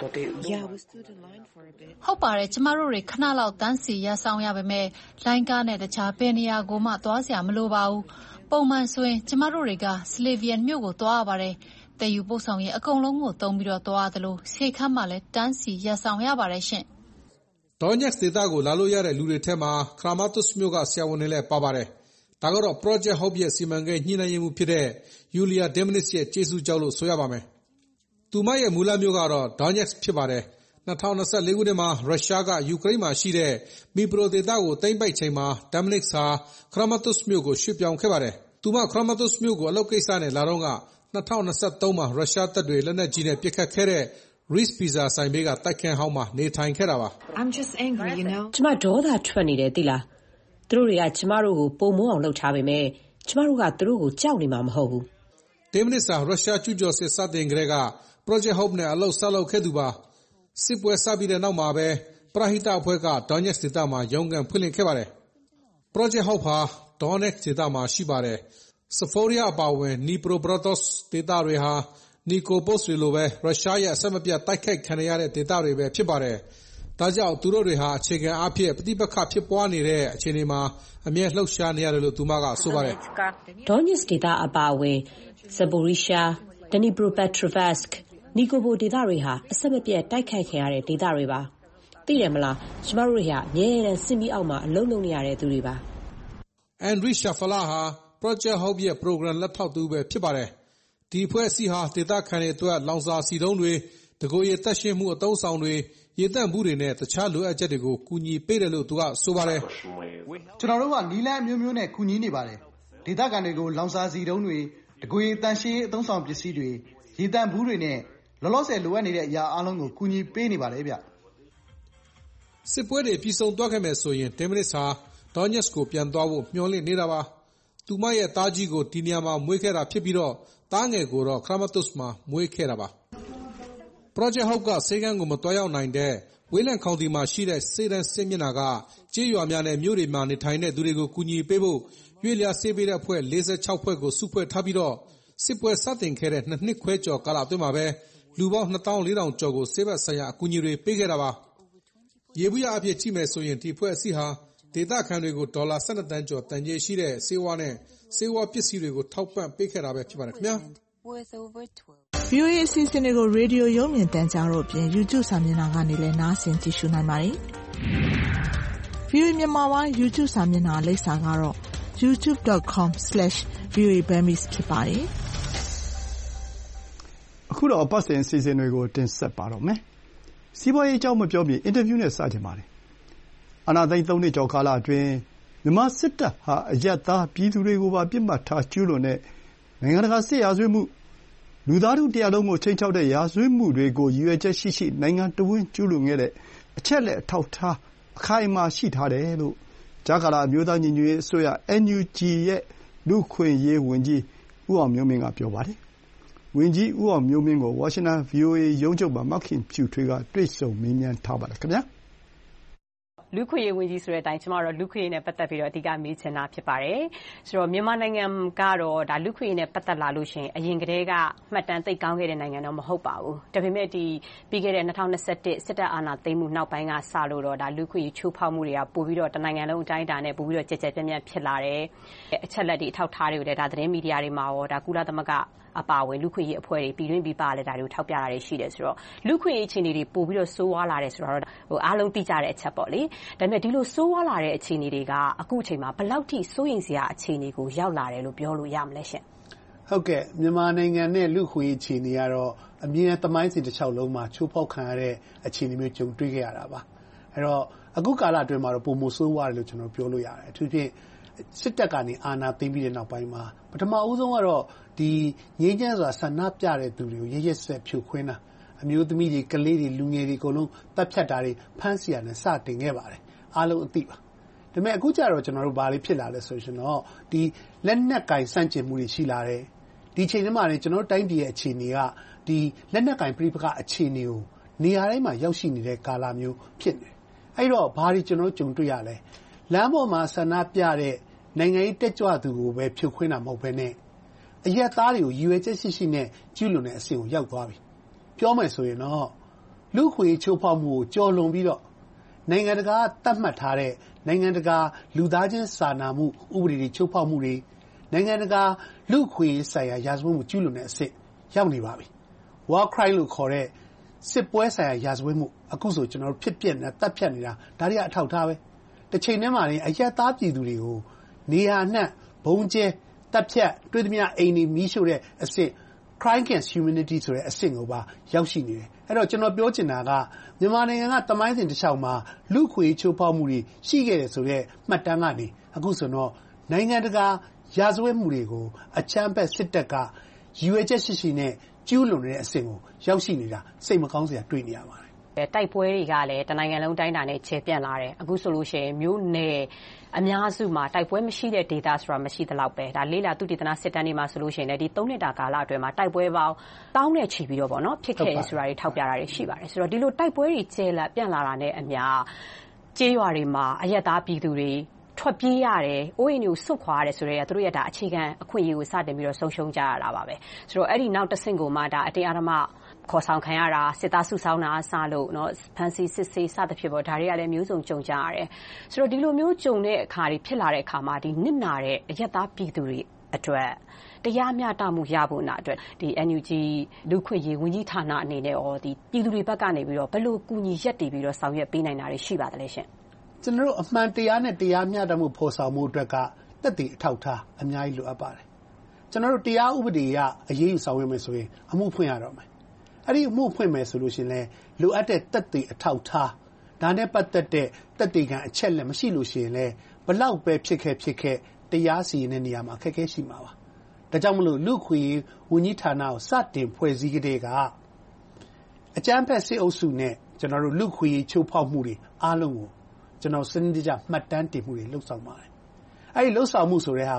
ဟုတ်ပါတယ်ကျမတို့တွေခဏလောက်တန်းစီရဆောင်ရပါမယ်။လိုင်းကားနဲ့တခြားဘယ်နေရာကိုမှသွားစရာမလိုပါဘူး။ပုံမှန်ဆိုရင်ကျမတို့တွေက Slavian မြို့ကိုသွားရပါတယ်။တည်ယူပို့ဆောင်ရေးအကုန်လုံးကိုသုံးပြီးတော့သွားရတယ်လို့ဆေးခန်းမှာလည်းတန်းစီရဆောင်ရပါတယ်ရှင်။ Donetsk ဒေသကိုလာလို့ရတဲ့လူတွေထဲမှာ Kramatorsk မြို့ကဆရာဝန်တွေလည်းပါပါတယ်။ဒါကတော့ Project Hope ရဲ့စီမံကိန်းညှိနှိုင်းရေးမှူးဖြစ်တဲ့ယူလီယာဒက်မနစ်ရဲ့ကျေးဇူးကြောင့်လို့ဆိုရပါမယ်။သူမရဲ့မူလမြို့ကတော့ Donetsk ဖြစ်ပါတယ်။၂၀၂၄ခုနှစ်မှာရုရှားကယူကရိန်းမှာရှိတဲ့မီပရိုဒေသကိုသိမ်းပိုက်ချိန်မှာဒက်မနစ်ဟာ Kramatorsk မြို့ကိုရွှေ့ပြောင်းခဲ့ပါတယ်။သူမ Kramatorsk မြို့ကိုအလုပ်ကိစ္စနဲ့လာတော့က၂၀၂၃မှာရုရှားတပ်တွေလက်နက်ကြီးနဲ့ပစ်ခတ်ခဲ့တဲ့ Reese Pizza ဆိုင်ဘေးကတိုက်ခန်းဟောင်းမှာနေထိုင်ခဲ့တာပါကျမဒေါသထွက်နေတယ်သိလားသူတို့တွေကကျမတို့ကိုပုံမိုးအောင်လှုပ်ထားပေမဲ့ကျမတို့ကသူတို့ကိုကြောက်နေမှာမဟုတ်ဘူးဒက်မနစ်ဟာရုရှားကျူးကျော်စစ်စတင်ကြတဲ့က Project Hope နဲ့အလုပ်ဆက်လုပ်ခဲ့သူပါစစ်ပွဲစပြီးတဲ့နောက်မှာပဲပရဟိတအဖွဲ့က Donetsk ဒေသမှာရုံးခန်းဖွင့်လှစ်ခဲ့ပါတယ်။ Project Hope ဟာ Donetsk ဒေသမှာရှိပါတယ်။ Saforia အပါအဝင် Dnipropetrovsk ဒေသတွေဟာ Nikopolsk တွေလိုပဲရုရှားရဲ့အဆက်မပြတ်တိုက်ခိုက်ခံရတဲ့ဒေသတွေပဲဖြစ်ပါတယ်။ဒါကြောင့်သူတို့တွေဟာအခြေခံအားဖြင့်ပဋိပက္ခဖြစ်ပွားနေတဲ့အခြေအနေမှာအမြဲလှုပ်ရှားနေရတယ်လို့သူမကဆိုပါတယ်။ Donetsk ဒေသအပါအဝင် Zaporizhzhia, Dnipropetrovsk, Nikopol ဒေသတွေဟာအဆက်မပြတ်တိုက်ခိုက်ခံရတဲ့ဒေသတွေပါ။သိတယ်မလားကျမတို့တွေဟာအမြဲတမ်းစစ်မီးအောက်မှာအလုံးလုံးနေရတဲ့သူတွေပါ။ Andriy Shafala ဟာ Project Hope ရဲ့ program လက်ထောက်သူပဲဖြစ်ပါတယ်။ဒီအဖွဲ့အစည်းဟာဒေသခံတွေအတွက်လောင်စာဆီတုံးတွေတကိုယ်ရည်သက်ရှင်မှုအသုံးဆောင်တွေရေသန့်ဘူးတွေနဲ့တခြားလိုအပ်ချက်တွေကိုကူညီပေးတယ်လို့သူကဆိုပါတယ်။ကျွန်တော်တို့ကနီလန်းအမျိုးမျိုးနဲ့ကူညီနေပါတယ်။ဒေသခံတွေကိုလောင်စာဆီတုံးတွေတကိုယ်ရည်တန်ရှင်းအသုံးဆောင်ပစ္စည်းတွေရေသန့်ဘူးတွေနဲ့လောလောဆယ်လိုအပ်နေတဲ့အရာအလုံးကိုကူညီပေးနေပါတယ်ဗျ။စစ်ပွဲတွေပြည်စုံသွားခဲ့မယ်ဆိုရင်ဒက်မနစ်ဟာ Donetsk ကိုပြန်သွားဖို့မျှော်လင့်နေတာပါ။သူမရဲ့သားကြီးကိုဒီနေရာမှာမွေးခဲ့တာဖြစ်ပြီးတော့သားငယ်ကိုတော့ Kramatorsk မှာမွေးခဲ့တာပါ။ Project Hope ကဆေးခန်းကိုမတွားရောက်နိုင်တဲ့ဝေးလံခေါင်တီမှာရှိတဲ့ဆေးတန်းစစ်မျက်နှာကကြေးရွာများနဲ့မြို့တွေမှာနေထိုင်တဲ့သူတွေကိုကူညီပေးဖို့ရွေးလျားဆေးပေးတဲ့အဖွဲ့၄၆ဖွဲ့ကိုစုဖွဲ့ထားပြီးတော့စစ်ပွဲစတင်ခဲ့တဲ့နှစ်နှစ်ခွဲကျော်ကာလအတွင်းမှာပဲလူပေါင်းနှစ်သောင်းလေးထောင်ကျော်ကိုဆေးဘက်ဆိုင်ရာအကူအညီတွေပေးခဲ့တာပါ။ယေဘုယျအဖြစ်ကြည့်မယ်ဆိုရင်ဒီအဖွဲ့အစည်းဟာဒေသခံတွေကိုဒေါ်လာ၁၂တန်းကျော်တန်ကြေးရှိတဲ့ဆေးဝါးနဲ့ဆေးဝါးပစ္စည်းတွေကိုထောက်ပံ့ပေးခဲ့တာပဲဖြစ်ပါတယ်ခင်ဗျာ။ဗီအိုအေ အစီအစဉ်တွေကိုရေဒီယိုရုပ်မြင်သံကြားတို့အပြင် YouTube စာမျက်နှာကနေလည်းနားဆင်ကြည့်ရှုနိုင်ပါတယ်။ ဗီအိုအေမြန်မာပိုင်း YouTube စာမျက်နှာလိပ်စာကတော့ ยูทูบ ဒอท คอม စလက်ရှ် ဗီအိုအေ ဘမ်မီစ် ဖြစ်ပါတယ်။အခုတော့အပတ်စဉ်အစီအစဉ်တွေကိုတင်ဆက်ပါတော့မယ်။စီးပွားရေးအကြောင်းမပြောမီအင်တာဗျူးနဲ့စတင်ပါတယ်။အာဏာသိမ်းသုံးနှစ်ကျော်ကာလအတွင်းမြန်မာစစ်တပ်ဟာအရပ်သားပြည်သူတွေကိုပါပစ်မှတ်ထားကျူးလွန်တဲ့နိုင်ငံတကာစစ်ရာဇဝတ်မှုလူသားထုတရားလုံးကိုခြိမ်းခြောက်တဲ့ရာဇဝတ်မှုတွေကိုရည်ရွယ်ချက်ရှိရှိနိုင်ငံတဝန်းကျူးလွန်ခဲ့တဲ့အချက်အလက်အထောက်အထားအခိုင်အမာရှိထားတယ်လို့ကြားကာလအမျိုးသားညီညွတ်ရေးအစိုးရ အန် ယူ ဂျီ ရဲ့လူ့အခွင့်အရေးဝန်ကြီးဦးအောင်မျိုးမင်းကပြောပါတယ်။ဝန်ကြီးဦးအောင်မျိုးမင်းကိုဝါရှင်တန် ဗွီအိုအေရုံးချုပ်မှာမခင်ဖြူထွေးကတွေ့ဆုံမေးမြန်းထားပါတယ်ခင်ဗျာ။လူ့ခွင့်ရေးဝန်ကြီးဆိုတဲ့အတိုင်းကျမတို့လူ့ခွင့်ရေးနဲ့ပတ်သက်ပြီးတော့အဓိကမေးချင်တာဖြစ်ပါတယ်။ဆိုတော့မြန်မာနိုင်ငံကတော့ဒါလူ့ခွင့်ရေးနဲ့ပတ်သက်လာလို့ရှိရင်အရင်ကတည်းကမှတ်တမ်းသိပ်ကောင်းခဲ့တဲ့နိုင်ငံတော့မဟုတ်ပါဘူး။ဒါပေမဲ့ဒီပြီးခဲ့တဲ့၂၀၂၁စစ်တပ်အာဏာသိမ်းမှုနောက်ပိုင်းကစလို့တော့ဒါလူ့ခွင့်ရေးချိုးဖောက်မှုတွေကပိုပြီးတော့တနိုင်ငံလုံးအတိုင်းအတာနဲ့ပိုပြီးတော့ကြက်ကြက်ပြန့်ပြန့်ဖြစ်လာတယ်။အချက်လက်တွေအထောက်ထားတွေကိုလည်းဒါသတင်းမီဒီယာတွေမှာရောဒါကုလသမဂ္ဂအပါအဝင်လူခွင့်ရေးအဖွဲ့တွေပြည်တွင်းပြည်ပလည်းဒါတွေကိုထောက်ပြတာတွေရှိတယ်ဆိုတော့လူခွင့်ရေးအခြေအနေတွေပို့ပြီးတော့စိုးဝါးလာတယ်ဆိုတော့ဟိုအားလုံးသိကြတဲ့အချက်ပေါ့လေဒါပေမဲ့ဒီလိုစိုးဝါးလာတဲ့အခြေအနေတွေကအခုအချိန်မှာဘယ်လောက်ထိစိုးရိမ်စရာအခြေအနေကိုရောက်လာတယ်လို့ပြောလို့ရမလဲရှင်ဟုတ်ကဲ့မြန်မာနိုင်ငံနဲ့လူခွင့်ရေးအခြေအနေကတော့အမြင်သမိုင်းစီတစ်လျှောက်လုံးမှာချိုးဖောက်ခံရတဲ့အခြေအနေမျိုးကြုံတွေ့ခဲ့ရတာပါအဲ့တော့အခုကာလအတွင်းမှာတော့ပုံမဆိုးဝါးတယ်လို့ကျွန်တော်ပြောလို့ရတယ်အထူးဖြင့်စစ်တပ်ကနေအာဏာသိမ်းပြီးတဲ့နောက်ပိုင်းမှာပထမဦးဆုံးကတော့ဒီငြိမ်းချမ်းစွာဆန္ဒပြတဲ့သူတွေကိုရရက်ဆက်ဖြိုခွင်းတာအမျိုးသမီးတွေကလေးတွေလူငယ်တွေအကုန်လုံးတပ်ဖြတ်တာတွေဖမ်းဆီးရနဲ့စတင်ခဲ့ပါတယ်အားလုံးအသိပါဒါပေမဲ့အခုကျတော့ကျွန်တော်တို့ဘာလေးဖြစ်လာလဲဆိုရင်တော့ဒီလက်နက်ကင်ဆန့်ကျင်မှုတွေရှိလာတယ်ဒီအချိန်ထဲမှာလည်းကျွန်တော်တို့တိုင်းပြည်ရဲ့အခြေအနေကဒီလက်နက်ကင်ပြိပခအခြေအနေကိုနေရာတိုင်းမှာရောက်ရှိနေတဲ့ကာလမျိုးဖြစ်နေအဲ့တော့ဘာတွေကျွန်တော်တို့ကြုံတွေ့ရလဲလမ်းပေါ်မှာဆန္ဒပြတဲ့နိုင်ငံရေးတက်ကြွသူကိုပဲဖြိုခွင်းတာမဟုတ်ဘဲနဲ့အရက်သားတွေကိုရည်ရွယ်ချက်ရှိရှိနဲ့ကျူးလွန်တဲ့အဆင့်ကိုရောက်သွားပြီပြောမယ်ဆိုရင်တော့လူခွေချိုးဖောက်မှုကိုကြော်လွန်ပြီးတော့နိုင်ငံတကာတတ်မှတ်ထားတဲ့နိုင်ငံတကာလူသားချင်းစာနာမှုဥပဒေတွေချိုးဖောက်မှုတွေနိုင်ငံတကာလူခွေဆိုင်ရာရာဇဝတ်မှုကျူးလွန်တဲ့အဆင့်ရောက်နေပါပြီ War crime လို့ခေါ်တဲ့စစ်ပွဲဆိုင်ရာရာဇဝတ်မှုအခုဆိုကျွန်တော်တို့ဖြစ်ပြနေတာတတ်ဖြတ်နေတာဒါတွေကအထောက်ထားပဲတစ်ချိန်တည်းမှာလည်းအရက်သားပြည်သူတွေကိုနေရာနှံ့ဘုံကျဲတပ်ဖြတ်တွေ့သမျှအိမ်တွေမီးရှို့တဲ့အဆင့် crime against humanity ဆိုတဲ့အဆင့်ကိုပါရောက်ရှိနေတယ်အဲ့တော့ကျွန်တော်ပြောချင်တာကမြန်မာနိုင်ငံကတမိုင်းစဉ်တစ်လျှောက်မှာလူခွေချိုးဖောက်မှုတွေရှိခဲ့တယ်ဆိုတဲ့မှတ်တမ်းကနေအခုဆိုတော့နိုင်ငံတကာရာဇဝတ်မှုတွေကိုအချမ်းဖက်စစ်တပ်ကရည်ရွယ်ချက်ရှိရှိနဲ့ကျူးလွန်နေတဲ့အဆင့်ကိုရောက်ရှိနေတာစိတ်မကောင်းစရာတွေ့နေရပါတယ်တိုက်ပွဲတွေကလည်းတနိုင်ငံလုံးတိုင်းတာနဲ့ခြေပြန့်လာတယ်အခုဆိုလို့ရှိရင်မြို့နယ်အများစုမှာတိုက်ပွဲမရှိတဲ့ data ဆိုတာမရှိသလောက်ပဲဒါလေးလာသူတည်တနာစစ်တမ်းတွေမှာဆိုလို့ရှိရင်လည်းဒီသုံးနှစ်တာကာလအတွင်းမှာတိုက်ပွဲပေါင်းတောင်းနဲ့ချီပြီးတော့ဗောနော်ဖြစ်ခဲ့တယ်ဆိုတာတွေထောက်ပြတာတွေရှိပါတယ်ဆိုတော့ဒီလိုတိုက်ပွဲတွေကျဲလာပြန့်လာတာနဲ့အများကျေးရွာတွေမှာအရက်သားပြည်သူတွေထွက်ပြေးရတယ်။အိုးအိမ်တွေကိုစွန့်ခွာရတယ်ဆိုတော့သူတို့ရဲ့ဒါအခြေခံအခွင့်အရေးကိုစတင်ပြီးတော့ဆုံးရှုံးကြရတာပါပဲ။ဆိုတော့အဲ့ဒီနောက်တစ်ဆင့်ကိုမှဒါအတင်းအဓမ္မခေါ်ဆောင်ခံရတာစစ်သားစုဆောင်းတာအစားလို့เนาะဖန်စီစစ်ဆေးစသဖြင့်ပေါ့ဒါတွေကလည်းမျိုးစုံကြုံကြရတယ်။ဆိုတော့ဒီလိုမျိုးကြုံတဲ့အခါတွေဖြစ်လာတဲ့အခါမှာဒီနစ်နာတဲ့အရက်သားပြည်သူတွေအတွက်တရားမျှတမှုရဖို့နာအတွက်ဒီ အန် ယူ ဂျီ လူခွင့်ရေးဝန်ကြီးဌာနအနေနဲ့ရောဒီပြည်သူတွေဘက်ကနေပြီးတော့ဘယ်လိုကူညီရက်တည်ပြီးတော့ဆောင်ရွက်ပေးနိုင်တာတွေရှိပါသလဲရှင်။ကျွန်တော်တို့အမှန်တရားနဲ့တရားမျှတမှုဖော်ဆောင်မှုအတွက်ကတက်တည်အထောက်ထားအများကြီးလိုအပ်ပါတယ်။ကျွန်တော်တို့တရားဥပဒေအရအရေးယူဆောင်ရွက်မယ်ဆိုရင်အမှုဖွင့်ရတော့မယ်။အဲ့ဒီအမှုဖွင့်မယ်ဆိုလို့ရှိရင်လည်းလိုအပ်တဲ့တက်တည်အထောက်ထားဒါနဲ့ပတ်သက်တဲ့တက်တည်ခံအချက်လက်မရှိလို့ရှိရင်လည်းဘလောက်ပဲဖြစ်ခဲ့ဖြစ်ခဲ့တရားစီရင်တဲ့နေရာမှာအခက်အခဲရှိမှာပါ။ဒါကြောင့်မလို့လူခွေဝန်ကြီးဌာနကိုစတင်ဖွဲ့စည်းကြတဲ့ကအကြမ်းဖက်စစ်အုပ်စုနဲ့ကျွန်တော်တို့လူခွေချိုးဖောက်မှုတွေအားလုံးကိုကျွန်တော်စနစ်တကျမှတ်တမ်းတင်မှုတွေလှုပ်ဆောင်ပါတယ်။အဲဒီလှုပ်ဆောင်မှုဆိုတဲ့ဟာက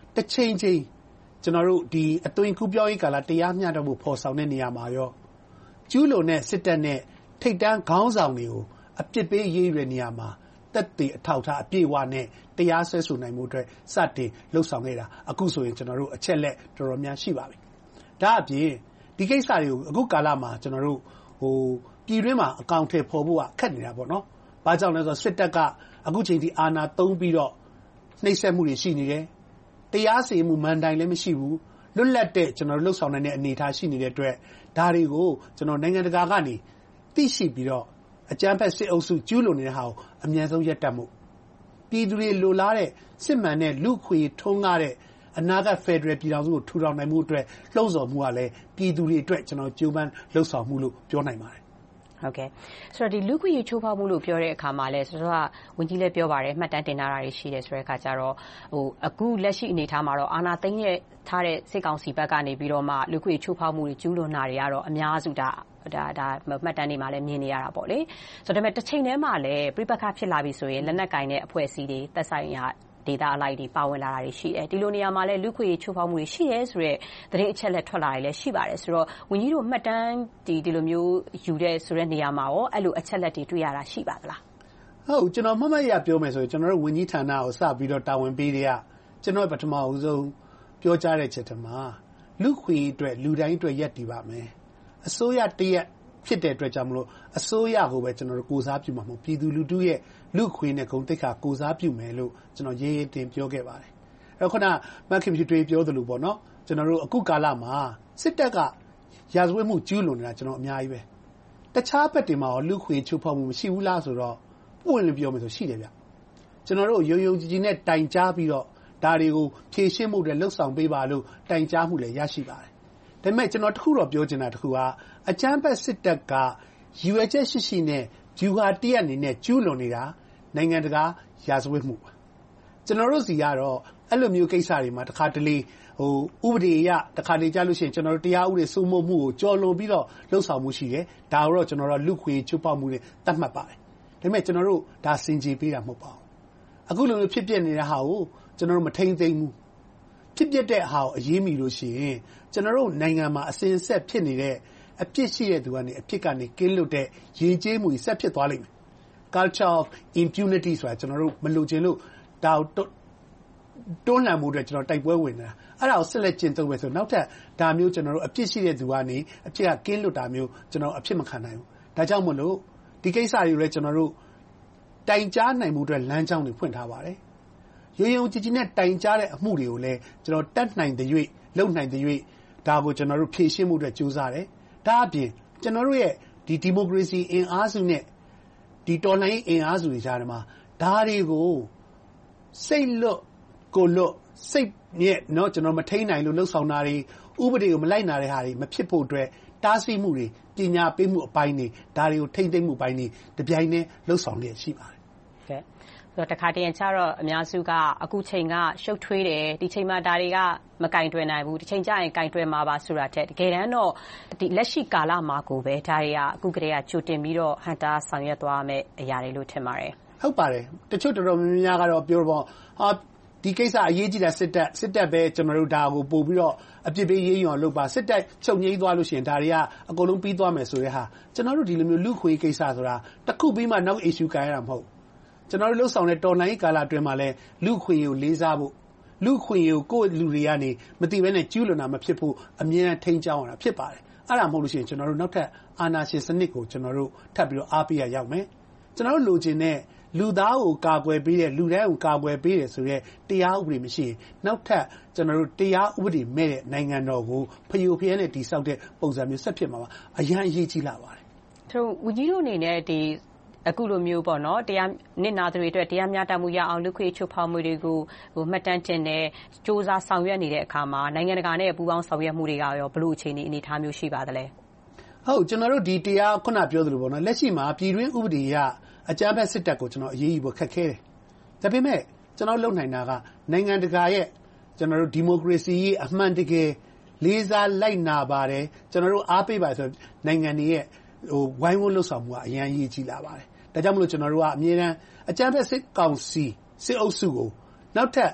တစ်ချိန်ချိန်ကျွန်တော်တို့ဒီအသွင်ကူးပြောင်းရေးကာလတရားမျှတမှုဖော်ဆောင်တဲ့နေရာမှာရောကျူးလွန်တဲ့စစ်တပ်နဲ့ထိပ်တန်းခေါင်းဆောင်တွေကိုအပြစ်ပေးရေးရတဲ့နေရာမှာတက်တည်အထောက်ထားအပြည့်အဝနဲ့တရားစွဲဆိုနိုင်မှုအတွက်စတင်လှုပ်ဆောင်ခဲ့တာအခုဆိုရင်ကျွန်တော်တို့အချက်လက်တော်တော်များရှိပါပြီ။ဒါအပြင်ဒီကိစ္စတွေကိုအခုကာလမှာကျွန်တော်တို့ဟိုပြည်တွင်းမှာအကောင့်ထဲပေါ်ဖို့ကခက်နေတာပေါ့နော်။ဘာကြောင့်လဲဆိုတော့စစ်တပ်ကအခုချိန်ထိအာဏာသုံးပြီးတော့နှိပ်စက်မှုတွေရှိနေတယ်။တရားစီရင်မှုမှန်တိုင်လည်းမရှိဘူး။လွတ်လပ်တဲ့ကျွန်တော်တို့လှုပ်ဆောင်နိုင်တဲ့အနေအထားရှိနေတဲ့အတွက်ဒါတွေကိုကျွန်တော်နိုင်ငံတကာကနေသိရှိပြီးတော့အကြမ်းဖက်စစ်အုပ်စုကျူးလွန်နေတဲ့ဟာကိုအမြန်ဆုံးရပ်တန့်မှုပြည်သူတွေလိုလားတဲ့စစ်မှန်တဲ့လူခွေထုံးကားတဲ့အနာဂတ်ဖက်ဒရယ်ပြည်ထောင်စုကိုထူထောင်နိုင်မှုအတွက်လှုံ့ဆော်မှုကလည်းပြည်သူတွေအတွက်ကျွန်တော်ကြိုးပမ်းလှုံ့ဆော်မှုလို့ပြောနိုင်ပါတယ်ဟုတ်ကဲ့ဆိုတော့ဒီလူခွေချိုးဖောက်မှုလို့ပြောတဲ့အခါမှာလဲဆိုတော့ဝန်ကြီးလည်းပြောပါတယ်မှတ်တမ်းတင်ထားတာတွေရှိတယ်ဆိုတဲ့အခါကျတော့ဟိုအခုလက်ရှိအနေအထားမှာတော့အာဏာသိမ်းရထားတဲ့စစ်ကောင်စီဘက်ကနေပြီးတော့မှလူခွေချိုးဖောက်မှုတွေကျူးလွန်တာတွေကတော့အများစုဒါဒါဒါမှတ်တမ်းတွေမှာလည်းမြင်နေရတာပေါ့လေဆိုတော့ဒါပေမဲ့တစ်ချိန်တည်းမှာလည်းပြိပခါဖြစ်လာပြီဆိုရင်လက်နက်ကင်တဲ့အဖွဲ့အစည်းတွေသက်ဆိုင်ရာဒေတာအလိုက်တွေပါဝင်လာတာတွေရှိတယ်ဒီလိုနေရာမှာလည်းလူခွေချိုးဖောက်မှုတွေရှိရဲဆိုတော့သတင်းအချက်လက်ထွက်လာတယ်လည်းရှိပါတယ်ဆိုတော့ဝန်ကြီးတို့မှတ်တမ်းဒီဒီလိုမျိုးယူတဲ့ဆိုတဲ့နေရာမှာရောအဲ့လိုအချက်လက်တွေတွေ့ရတာရှိပါသလားဟုတ်ကျွန်တော်မှတ်မှတ်ရပြောမယ်ဆိုရင်ကျွန်တော်တို့ဝန်ကြီးဌာနကိုစပြီးတော့တာဝန်ပေးတဲ့ကကျွန်တော်ပထမဦးဆုံးပြောကြားတဲ့ချက်တမှာလူခွေအတွက်လူတိုင်းအတွက်ရက်တည်ပါမယ်အစိုးရတရက်ဖြစ်တဲ့အတွက်ကြောင့်မလို့အစိုးရကိုပဲကျွန်တော်တို့ကိုစားပြုမှာမဟုတ်ပြည်သူလူထုရဲ့လူခွေနဲ့ဂုဏ်သိက္ခာကိုစားပြုမယ်လို့ကျွန်တော်ရေးရေးတင်ပြောခဲ့ပါတယ်အဲ့တော့ခုနမခင်ဖြူတွေပြောသလိုပေါ့နော်ကျွန်တော်တို့အခုကာလမှာစစ်တပ်ကရာဇဝတ်မှုကျူးလွန်နေတာကျွန်တော်အများကြီးပဲတခြားဘက်တွေမှာရောလူခွေချိုးဖောက်မှုမရှိဘူးလားဆိုတော့ပွင့်လင်းပြောမယ်ဆိုရှိတယ်ဗျကျွန်တော်တို့ရုံရုံကြည်ကြည်နဲ့တိုင်ကြားပြီးတော့ဒါတွေကိုဖြေရှင်းမှုတွေလှုပ်ဆောင်ပေးပါလို့တိုင်ကြားမှုလည်းရရှိပါတယ်ဒါပေမဲ့ကျွန်တော်တခုတော့ပြောချင်တာတခုကအကြမ်းဖက်စစ်တပ်ကယူအချက်ရှိရှိနဲ့ဂျူဟာတရက်အနေနဲ့ကျူးလွန်နေတာနိုင်ငံတကာရာဇဝတ်မှုကျွန်တော်တို့စီကတော့အဲ့လိုမျိုးကိစ္စတွေမှာတစ်ခါတလေဟိုဥပဒေအရတစ်ခါတလေကြားလို့ရှိရင်ကျွန်တော်တို့တရားဥပဒေစိုးမိုးမှုကိုကြော်လွန်ပြီးတော့လှုပ်ဆောင်မှုရှိတယ်ဒါတော့ကျွန်တော်တို့လူခွေချိုးပေါက်မှုတွေတတ်မှတ်ပါတယ်ဒါပေမဲ့ကျွန်တော်တို့ဒါစင်ကြေပေးတာမဟုတ်ပါဘူးအခုလိုမျိုးဖြစ်ပျက်နေတဲ့ဟာကိုကျွန်တော်တို့မထိန်သိမ်းဘူးဖြစ်ပျက်တဲ့ဟာကိုအရေးမီလို့ရှိရင်ကျွန်တော်တို့နိုင်ငံမှာအစဉ်အဆက်ဖြစ်နေတဲ့အပြစ်ရှိတဲ့သူကနေအပြစ်ကနေကင်းလွတ်တဲ့ရည်ကြေးမှုဆက်ဖြစ်သွားလိမ့်မယ် culture of impunity ဆိုတာကျွန်တော်တို့မလိုချင်လို့ဒါတွန်းလှန်မှုတွေကျွန်တော်တိုက်ပွဲဝင်နေတာအဲ့ဒါကိုဆက်လက်ကျင့်သုံးမယ်ဆိုနောက်ထပ်ဒါမျိုးကျွန်တော်တို့အပြစ်ရှိတဲ့သူကနေအပြစ်ကကင်းလွတ်တာမျိုးကျွန်တော်အဖြစ်မခံနိုင်ဘူးဒါကြောင့်မလို့ဒီကိစ္စတွေလည်းကျွန်တော်တို့တိုင်ကြားနိုင်မှုအတွက်လမ်းကြောင်းတွေဖွင့်ထားပါတယ်ရုံရုံကြည်ကြည်နဲ့တိုင်ကြားတဲ့အမှုတွေကိုလည်းကျွန်တော်တတ်နိုင်တဲ့၍လုပ်နိုင်တဲ့၍ဒါကိုကျွန်တော်တို့ဖြည့်ရှင်းမှုအတွက်ကြိုးစားတယ်ဒါအပြင်ကျွန်တော်တို့ရဲ့ဒီဒီမိုကရေစီအင်အားစုနဲ့ဒီတော်လှန်ရေးအင်အားစုတွေကြားထဲမှာဒါတွေကိုစိတ်လွတ်ကိုလွတ်စိတ်မြက်เนาะကျွန်တော်မထိန်နိုင်လို့လှုပ်ဆောင်တာတွေဥပဒေကိုမလိုက်နာတဲ့ဟာတွေမဖြစ်ဖို့အတွက်တားဆီးမှုတွေပညာပေးမှုအပိုင်းတွေဒါတွေကိုထိမ့်သိမ့်မှုပိုင်းတွေတပြိုင်တည်းလှုပ်ဆောင်လျက်ရှိပါတယ်ကဲဆိုတော့တခါတည်းကျတော့အများစုကအခုချိန်ကရှုပ်ထွေးတယ်ဒီချိန်မှာဒါတွေကမကင်တွယ်နိုင်ဘူးဒီချိန်ကျရင်ကင်တွယ်မှာပါဆိုတာတဲ့တကယ်တမ်းတော့ဒီလက်ရှိကာလမှာကိုပဲဒါတွေကအခုကတည်းကကြိုတင်ပြီးတော့ဟန်တာဆောင်ရွက်သွားမယ်အရာတွေလို့ထင်ပါတယ်ဟုတ်ပါတယ်တချို့တော်တော်များများကတော့ပြောတော့ဟာဒီကိစ္စအရေးကြီးတဲ့စစ်တပ်စစ်တပ်ပဲကျွန်တော်တို့ဒါကိုပို့ပြီးတော့အပြစ်ပေးရေးရုံလုပ်ပါစစ်တပ်ချုပ်ငိမ့်သွားလို့ရှိရင်ဒါတွေကအကုန်လုံးပြီးသွားမယ်ဆိုတဲ့ဟာကျွန်တော်တို့ဒီလိုမျိုးလူခွေကိစ္စဆိုတာတစ်ခုပြီးမှနောက် issue ကန်ရတာမဟုတ်ကျွန်တော်တို့လှုပ်ဆောင်တဲ့တော်လှန်ရေးကာလအတွင်းမှာလဲလူခွေကိုလေးစားဖို့လူခွေကိုကိုယ့်လူတွေကနေမသိဘဲနဲ့ကျူးလွန်တာမဖြစ်ဖို့အမြဲတမ်းထိန်းကျောင်းရတာဖြစ်ပါတယ်အဲ့ဒါမဟုတ်လို့ရှိရင်ကျွန်တော်တို့နောက်ထပ်အာဏာရှင်စနစ်ကိုကျွန်တော်တို့ထပ်ပြီးတော့အားပေးရရောက်မယ်ကျွန်တော်တို့လိုချင်တဲ့လူသားကိုကာကွယ်ပေးတဲ့လူတိုင်းကိုကာကွယ်ပေးတယ်ဆိုရက်တရားဥပဒေမရှိရင်နောက်ထပ်ကျွန်တော်တို့တရားဥပဒေမဲ့တဲ့နိုင်ငံတော်ကိုဖျို့ဖျဲနဲ့တိဆောက်တဲ့ပုံစံမျိုးဆက်ဖြစ်မှာပါအရန်အရေးကြီးလာပါတယ်သူတို့ဝန်ကြီးတို့အနေနဲ့ဒီအခုလိုမျိုးပေါ့နော်တရားနစ်နာသူတွေအတွက်တရားမျှတမှုရအောင်လူခွေချိုးဖောက်မှုတွေကိုဟိုမှတ်တမ်းတင်တဲ့စ조사ဆောင်ရွက်နေတဲ့အခါမှာနိုင်ငံတကာနဲ့ပူးပေါင်းဆောင်ရွက်မှုတွေကရောဘလို့အခြေအနေအနေထားမျိုးရှိပါသလဲဟုတ်ကျွန်တော်တို့ဒီတရားခုနပြောသလိုပေါ့နော်လက်ရှိမှာပြည်တွင်းဥပဒေရအကြမ်းဖက်စစ်တပ်ကိုကျွန်တော်အရေးယူဖို့ခက်ခဲတယ်ဒါပေမဲ့ကျွန်တော်လုပ်နိုင်တာကနိုင်ငံတကာရဲ့ကျွန်တော်တို့ဒီမိုကရေစီရေးအမှန်တကယ်လေးစားလိုက်နာပါတယ်ကျွန်တော်တို့အားပေးပါဆိုနိုင်ငံတွေရဲ့ဟိုဝိုင်းဝန်းလှုပ်ဆောင်မှုကအရင်ရေးကြီးလာပါတယ်ဒါကြောင့်မလို့ကျွန်တော်တို့ကအမြဲတမ်းအကြမ်းဖက်စစ်ကောင်စီစစ်အုပ်စုကိုနောက်ထပ်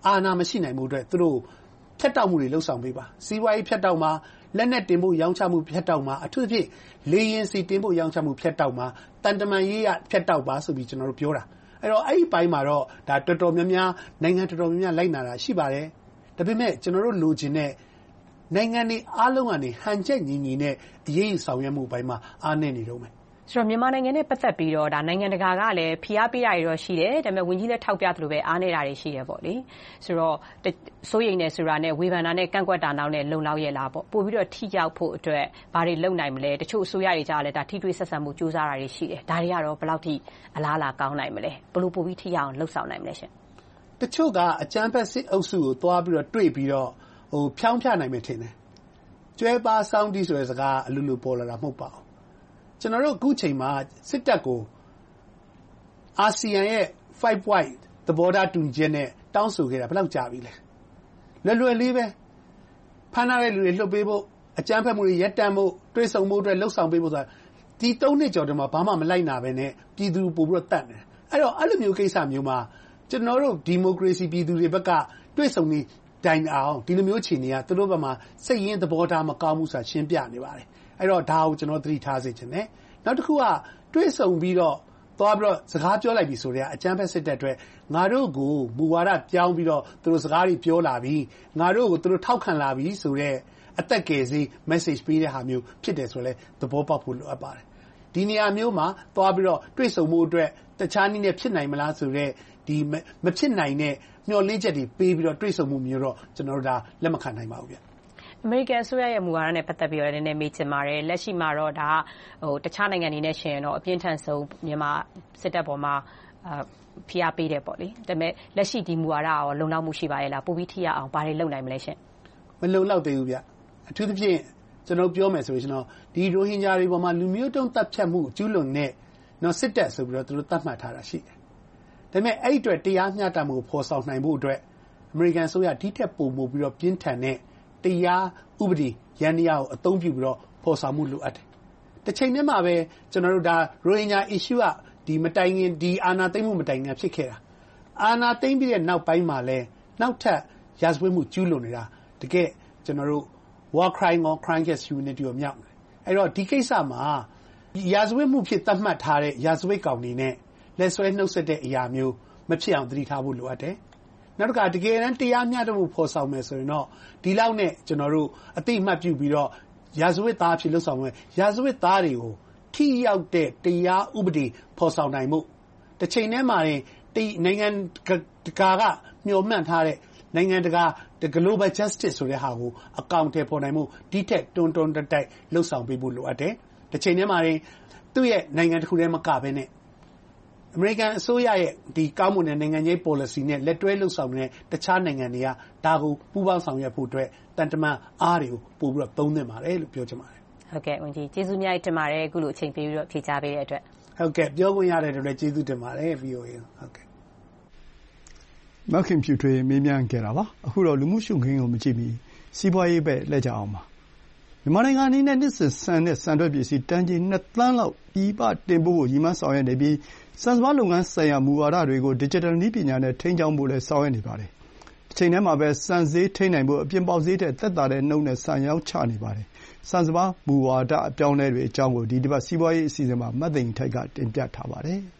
အာဏာမရှိနိုင်မှုအတွက်သူတို့ဖြတ်တောက်မှုတွေလှုပ်ဆောင်ပေးပါစီးပွားရေးဖြတ်တောက်မှာလက်နက်တင်ဖို့ရောင်းချမှုဖြတ်တောက်မှာအထူးသဖြင့်လေရင်စီတင်ဖို့ရောင်းချမှုဖြတ်တောက်မှာတန်တမန်ရေးရဖြတ်တောက်ပါဆိုပြီးကျွန်တော်တို့ပြောတာအဲ့တော့အဲ့ဒီပိုင်းမှာတော့ဒါတော်တော်များများနိုင်ငံတော်တော်များများလိုက်နာတာရှိပါတယ်ဒါပေမဲ့ကျွန်တော်တို့လိုချင်တဲ့နိုင်ငံတွေအားလုံးကနေဟန်ချက်ညီညီနဲ့အရေးယူဆောင်ရွက်မှုပိုင်းမှာအားနည်းနေတော့မယ်ဆိုတော့မြန်မာနိုင်ငံနဲ့ပတ်သက်ပြီးတော့ဒါနိုင်ငံတကာကလည်းဖိအားပေးတာတွေတော့ရှိတယ်ဒါပေမဲ့ဝန်ကြီးလည်းထောက်ပြသလိုပဲအားနေတာတွေရှိတယ်ပေါ့လေဆိုတော့စိုးရိမ်နေဆိုတာနဲ့ဝေဖန်တာနဲ့ကန့်ကွက်တာနောက်နဲ့လုံလောက်ရဲ့လားပေါ့ပို့ပြီးတော့ထိရောက်ဖို့အတွက်ဘာတွေလုပ်နိုင်မလဲတချို့အစိုးရတွေကြားလည်းဒါထိတွေ့ဆက်ဆံမှုစူးစမ်းတာတွေရှိတယ်ဒါတွေကတော့ဘယ်လောက်ထိအလားအလာကောင်းနိုင်မလဲဘယ်လိုပို့ပြီးထိရောက်အောင်လှုပ်ဆောင်နိုင်မလဲရှင်တချို့ကအကြမ်းဖက်စစ်အုပ်စုကိုသွားပြီးတော့တွေ့ပြီးတော့ဟိုဖြောင်းဖြနိုင်မယ်ထင်တယ်ကျွဲပါစောင်းတီးဆိုတဲ့စကားအလူလူပေါ်လာတာမဟုတ်ပါဘူးကျွန်တော်တို့အခုချိန်မှာစစ်တပ်ကိုအာဆီယံရဲ့ five point သဘောထားတူညီချက်နဲ့တောင်းဆိုခဲ့တာဘယ်လောက်ကြာပြီလဲလွယ်လွယ်လေးပဲဖမ်းထားတဲ့လူတွေလွှတ်ပေးဖို့အကြမ်းဖက်မှုတွေရပ်တန့်ဖို့တွေးဆုံမှုတွေလှုပ်ဆောင်ပေးဖို့ဆိုတာဒီသုံးနှစ်ကျော်တည်းမှာဘာမှမလိုက်နာပဲနဲ့ပြည်သူပို့ပြီးတော့တတ်တယ်အဲ့တော့အဲ့လိုမျိုးကိစ္စမျိုးမှာကျွန်တော်တို့ဒီမိုကရေစီပြည်သူတွေဘက်ကတွေးဆုံနေတိုင်အောင်ဒီလိုမျိုးခြေနေကသူတို့ဘက်မှာစိတ်ရင်းသဘောထားမကောင်းမှုဆိုတာရှင်းပြနေပါတယ်အဲ့တော့ဒါကိုကျွန်တော်သတိထားစေချင်တယ်နောက်တစ်ခုကတွေးဆုံပြီးတော့သွားပြီးတော့စကားပြောလိုက်ပြီဆိုတော့အကြမ်းဖက်စစ်တပ်အတွက်ငါတို့ကိုမူဝါဒပြောင်းပြီးတော့သူတို့စကားတွေပြောလာပြီးငါတို့ကိုသူတို့ထောက်ခံလာပြီးဆိုတော့အသက်ကယ်စီ message ပေးတဲ့ဟာမျိုးဖြစ်တယ်ဆိုလဲသဘောပေါက်ဖို့လိုအပ်ပါတယ်ဒီနေရာမျိုးမှာသွားပြီးတော့တွေးဆုံမှုအတွက်တခြားနည်းနဲ့ဖြစ်နိုင်မလားဆိုတော့ဒီမဖြစ်နိုင်တဲ့မျှော်လင့်ချက်တွေပေးပြီးတော့တွေးဆုံမှုမျိုးတော့ကျွန်တော်တို့ဒါလက်မခံနိုင်ပါဘူးဗျအမေရိကန်အစိုးရရဲ့မူဝါဒနဲ့ပတ်သက်ပြီးတော့လည်းနည်းနည်းမေးချင်ပါတယ်လက်ရှိမှာတော့ဒါဟိုတခြားနိုင်ငံတွေနဲ့ရှင်တော့အပြင်းထန်ဆုံးမြန်မာစစ်တပ်ပေါ်မှာအာဖိအားပေးတယ်ပေါ့လေဒါပေမဲ့လက်ရှိဒီမူဝါဒရောလုံလောက်မှုရှိပါရဲ့လားပိုပြီးထိရအောင်ဘာတွေလုပ်နိုင်မလဲရှင်မလုံလောက်သေးဘူးဗျအထူးသဖြင့်ကျွန်တော်ပြောမယ်ဆိုရင်တော့ဒီရိုဟင်ဂျာတွေပေါ်မှာလူမျိုးတုံးတပ်ဖြတ်မှုကျူးလွန်တဲ့နော်စစ်တပ်ဆိုပြီးတော့သူတို့သတ်မှတ်ထားတာရှိတယ်ဒါပေမဲ့အဲ့ဒီအတွက်တရားမျှတမှုကိုဖော်ဆောင်နိုင်ဖို့အတွက်အမေရိကန်အစိုးရဒီထက်ပိုမိုပြီးတော့ပြင်းထန်တဲ့တရားဥပဒေရန်တရားကိုအသုံးပြုပြီးတော့ဖော်ဆောင်မှုလိုအပ်တယ်။တစ်ချိန်တည်းမှာပဲကျွန်တော်တို့ဒါရိုဟင်ဂျာ issue ကဒီမတိုင်ခင်ဒီအာဏာသိမ်းမှုမတိုင်ခင်ဖြစ်ခဲ့တာ။အာဏာသိမ်းပြီးတဲ့နောက်ပိုင်းမှာလဲနောက်ထပ်ရာဇဝတ်မှုကျူးလွန်နေတာတကယ်ကျွန်တော်တို့ war crime or crime against humanity ကိုမြောက်တယ်။အဲ့တော့ဒီကိစ္စမှာရာဇဝတ်မှုဖြစ်သတ်မှတ်ထားတဲ့ရာဇဝတ်ကောင်တွေနဲ့လက်ဆွဲနှုတ်ဆက်တဲ့အရာမျိုးမဖြစ်အောင်သတိထားဖို့လိုအပ်တယ်။နောက်တစ်ခါတကယ်တမ်းတရားမျှတမှုဖော်ဆောင်မယ်ဆိုရင်တော့ဒီလောက်နဲ့ကျွန်တော်တို့အသိအမှတ်ပြုပြီးတော့ရာဇဝတ်သားဖြစ်လို့ဆောင်မယ်ရာဇဝတ်သားတွေကိုထိရောက်တဲ့တရားဥပဒေဖော်ဆောင်နိုင်မှုတစ်ချိန်တည်းမှာရင်ဒီနိုင်ငံတကာကမျှော်မှန်းထားတဲ့နိုင်ငံတကာ global justice ဆိုတဲ့ဟာကိုအကောင့်ထဲပေါ်နိုင်မှုဒီထက်တွန်းတွန်းတက်တက်လှုပ်ဆောင်ပေးဖို့လိုအပ်တယ်တစ်ချိန်တည်းမှာရင်သူ့ရဲ့နိုင်ငံတစ်ခုတည်းမကဘဲနဲ့အမေရိကန်အစိုးရရဲ့ဒီကောင်းမွန်တဲ့နိုင်ငံရေး policy နဲ့လက်တွဲလှုပ်ဆောင်နေတဲ့တခြားနိုင်ငံတွေကဒါကိုပူးပေါင်းဆောင်ရွက်ဖို့အတွက်တန်တမန်အားတွေကိုပို့ပြီးတော့သုံးသင့်ပါတယ်လို့ပြောချင်ပါတယ်ဟုတ်ကဲ့ဝန်ကြီးကျေးဇူးများတင်ပါတယ်အခုလိုအချိန်ပေးပြီးတော့ဖြေကြားပေးတဲ့အတွက်ဟုတ်ကဲ့ပြောခွင့်ရတဲ့အတွက်လည်းကျေးဇူးတင်ပါတယ် V O A ဟုတ်ကဲ့မခင်ဖြူထွေးမေးမြန်းခဲ့တာပါအခုတော့လူမှုရှုခင်းကိုမကြည့်မီစီးပွားရေးပဲလက်ကြအောင်ပါမြန်မာနိုင်ငံအနေနဲ့နှစ်စဉ်ဆန်တဲ့ဆန်ထွက်ပစ္စည်းတန်ချိန်နှစ်သန်းလောက်ပြည်ပတင်ပို့ဖို့ရည်မှန်းဆောင်ရွက်နေပြီးဆန်စပါးလုပ်ငန်းဆိုင်ရာမူဝါဒတွေကိုဒစ်ဂျစ်တယ်နည်းပညာနဲ့ထိန်းကျောင်းဖို့လည်းဆောင်ရွက်နေပါတယ်။တစ်ချိန်တည်းမှာပဲဆန်ဈေးထိန်းနိုင်ဖို့အပြင်ပေါက်ဈေးထက်သက်သာတဲ့နှုန်းနဲ့ဆန်ရောင်းချနေပါတယ်။ဆန်စပါးမူဝါဒအပြောင်းအလဲတွေအကြောင်းကိုဒီတစ်ပတ်စီးပွားရေးအစီအစဉ်မှာမသိင်ထိုက်ကတင်ပြထားပါတယ်။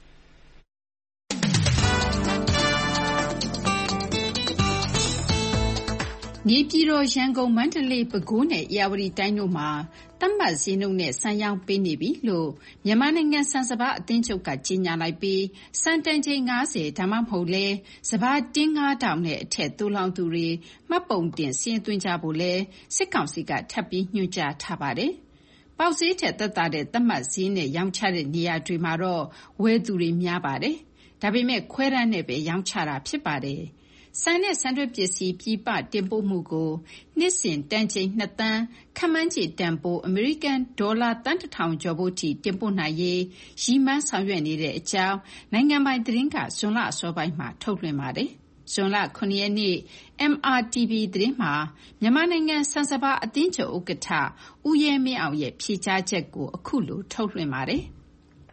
နေပြည်တော်ရန်ကုန်မန္တလေးပဲခူးနဲ့ဧရာဝတီတိုင်းတို့မှာသတ်မှတ်ဈေးနှုန်းနဲ့ဆန်ရောင်းပေးနေပြီလို့မြန်မာနိုင်ငံဆန်စပါးအသင်းချုပ်ကကြေညာလိုက်ပြီးဆန်တန်ချိန်၅၀ဒါမှမဟုတ်လဲစပါးတင်း၅ထောင်နဲ့အထက်သိုလှောင်သူတွေမှတ်ပုံတင်စာရင်းသွင်းကြဖို့လဲစစ်ကောင်စီကထပ်ပြီးညွှန်ကြားထားပါတယ်။ပေါက်ဈေးထက်သက်သာတဲ့သတ်မှတ်ဈေးနဲ့ရောင်းချတဲ့နေရာတွေမှာတော့ဝယ်သူတွေများပါတယ်။ဒါပေမဲ့ခွဲတမ်းနဲ့ပဲရောင်းချတာဖြစ်ပါတယ်။ဆန်နဲ့ဆန်ထွက်ပစ္စည်းပြည်ပတင်ပို့မှုကိုနှစ်စဉ်တန်ချိန်နှစ်သန်းခန့်မှန်းခြေတန်ဖိုးအမေရိကန်ဒေါ်လာသန်းတစ်ထောင်ကျော်ဖို့ထိတင်ပို့နိုင်ရေးရည်မှန်းဆောင်ရွက်နေတဲ့အကြောင်းနိုင်ငံပိုင်သတင်းကဇွန်လအစောပိုင်းမှာထုတ်လွှင့်ပါတယ်။ဇွန်လခုနှစ်ရက်နေ့ M R T V သတင်းမှာမြန်မာနိုင်ငံဆန်စပါးအသင်းချုပ်ဥက္ကဋ္ဌဦးရဲမင်းအောင်ရဲ့ဖြေကြားချက်ကိုအခုလိုထုတ်လွှင့်ပါတယ်။ “ဆ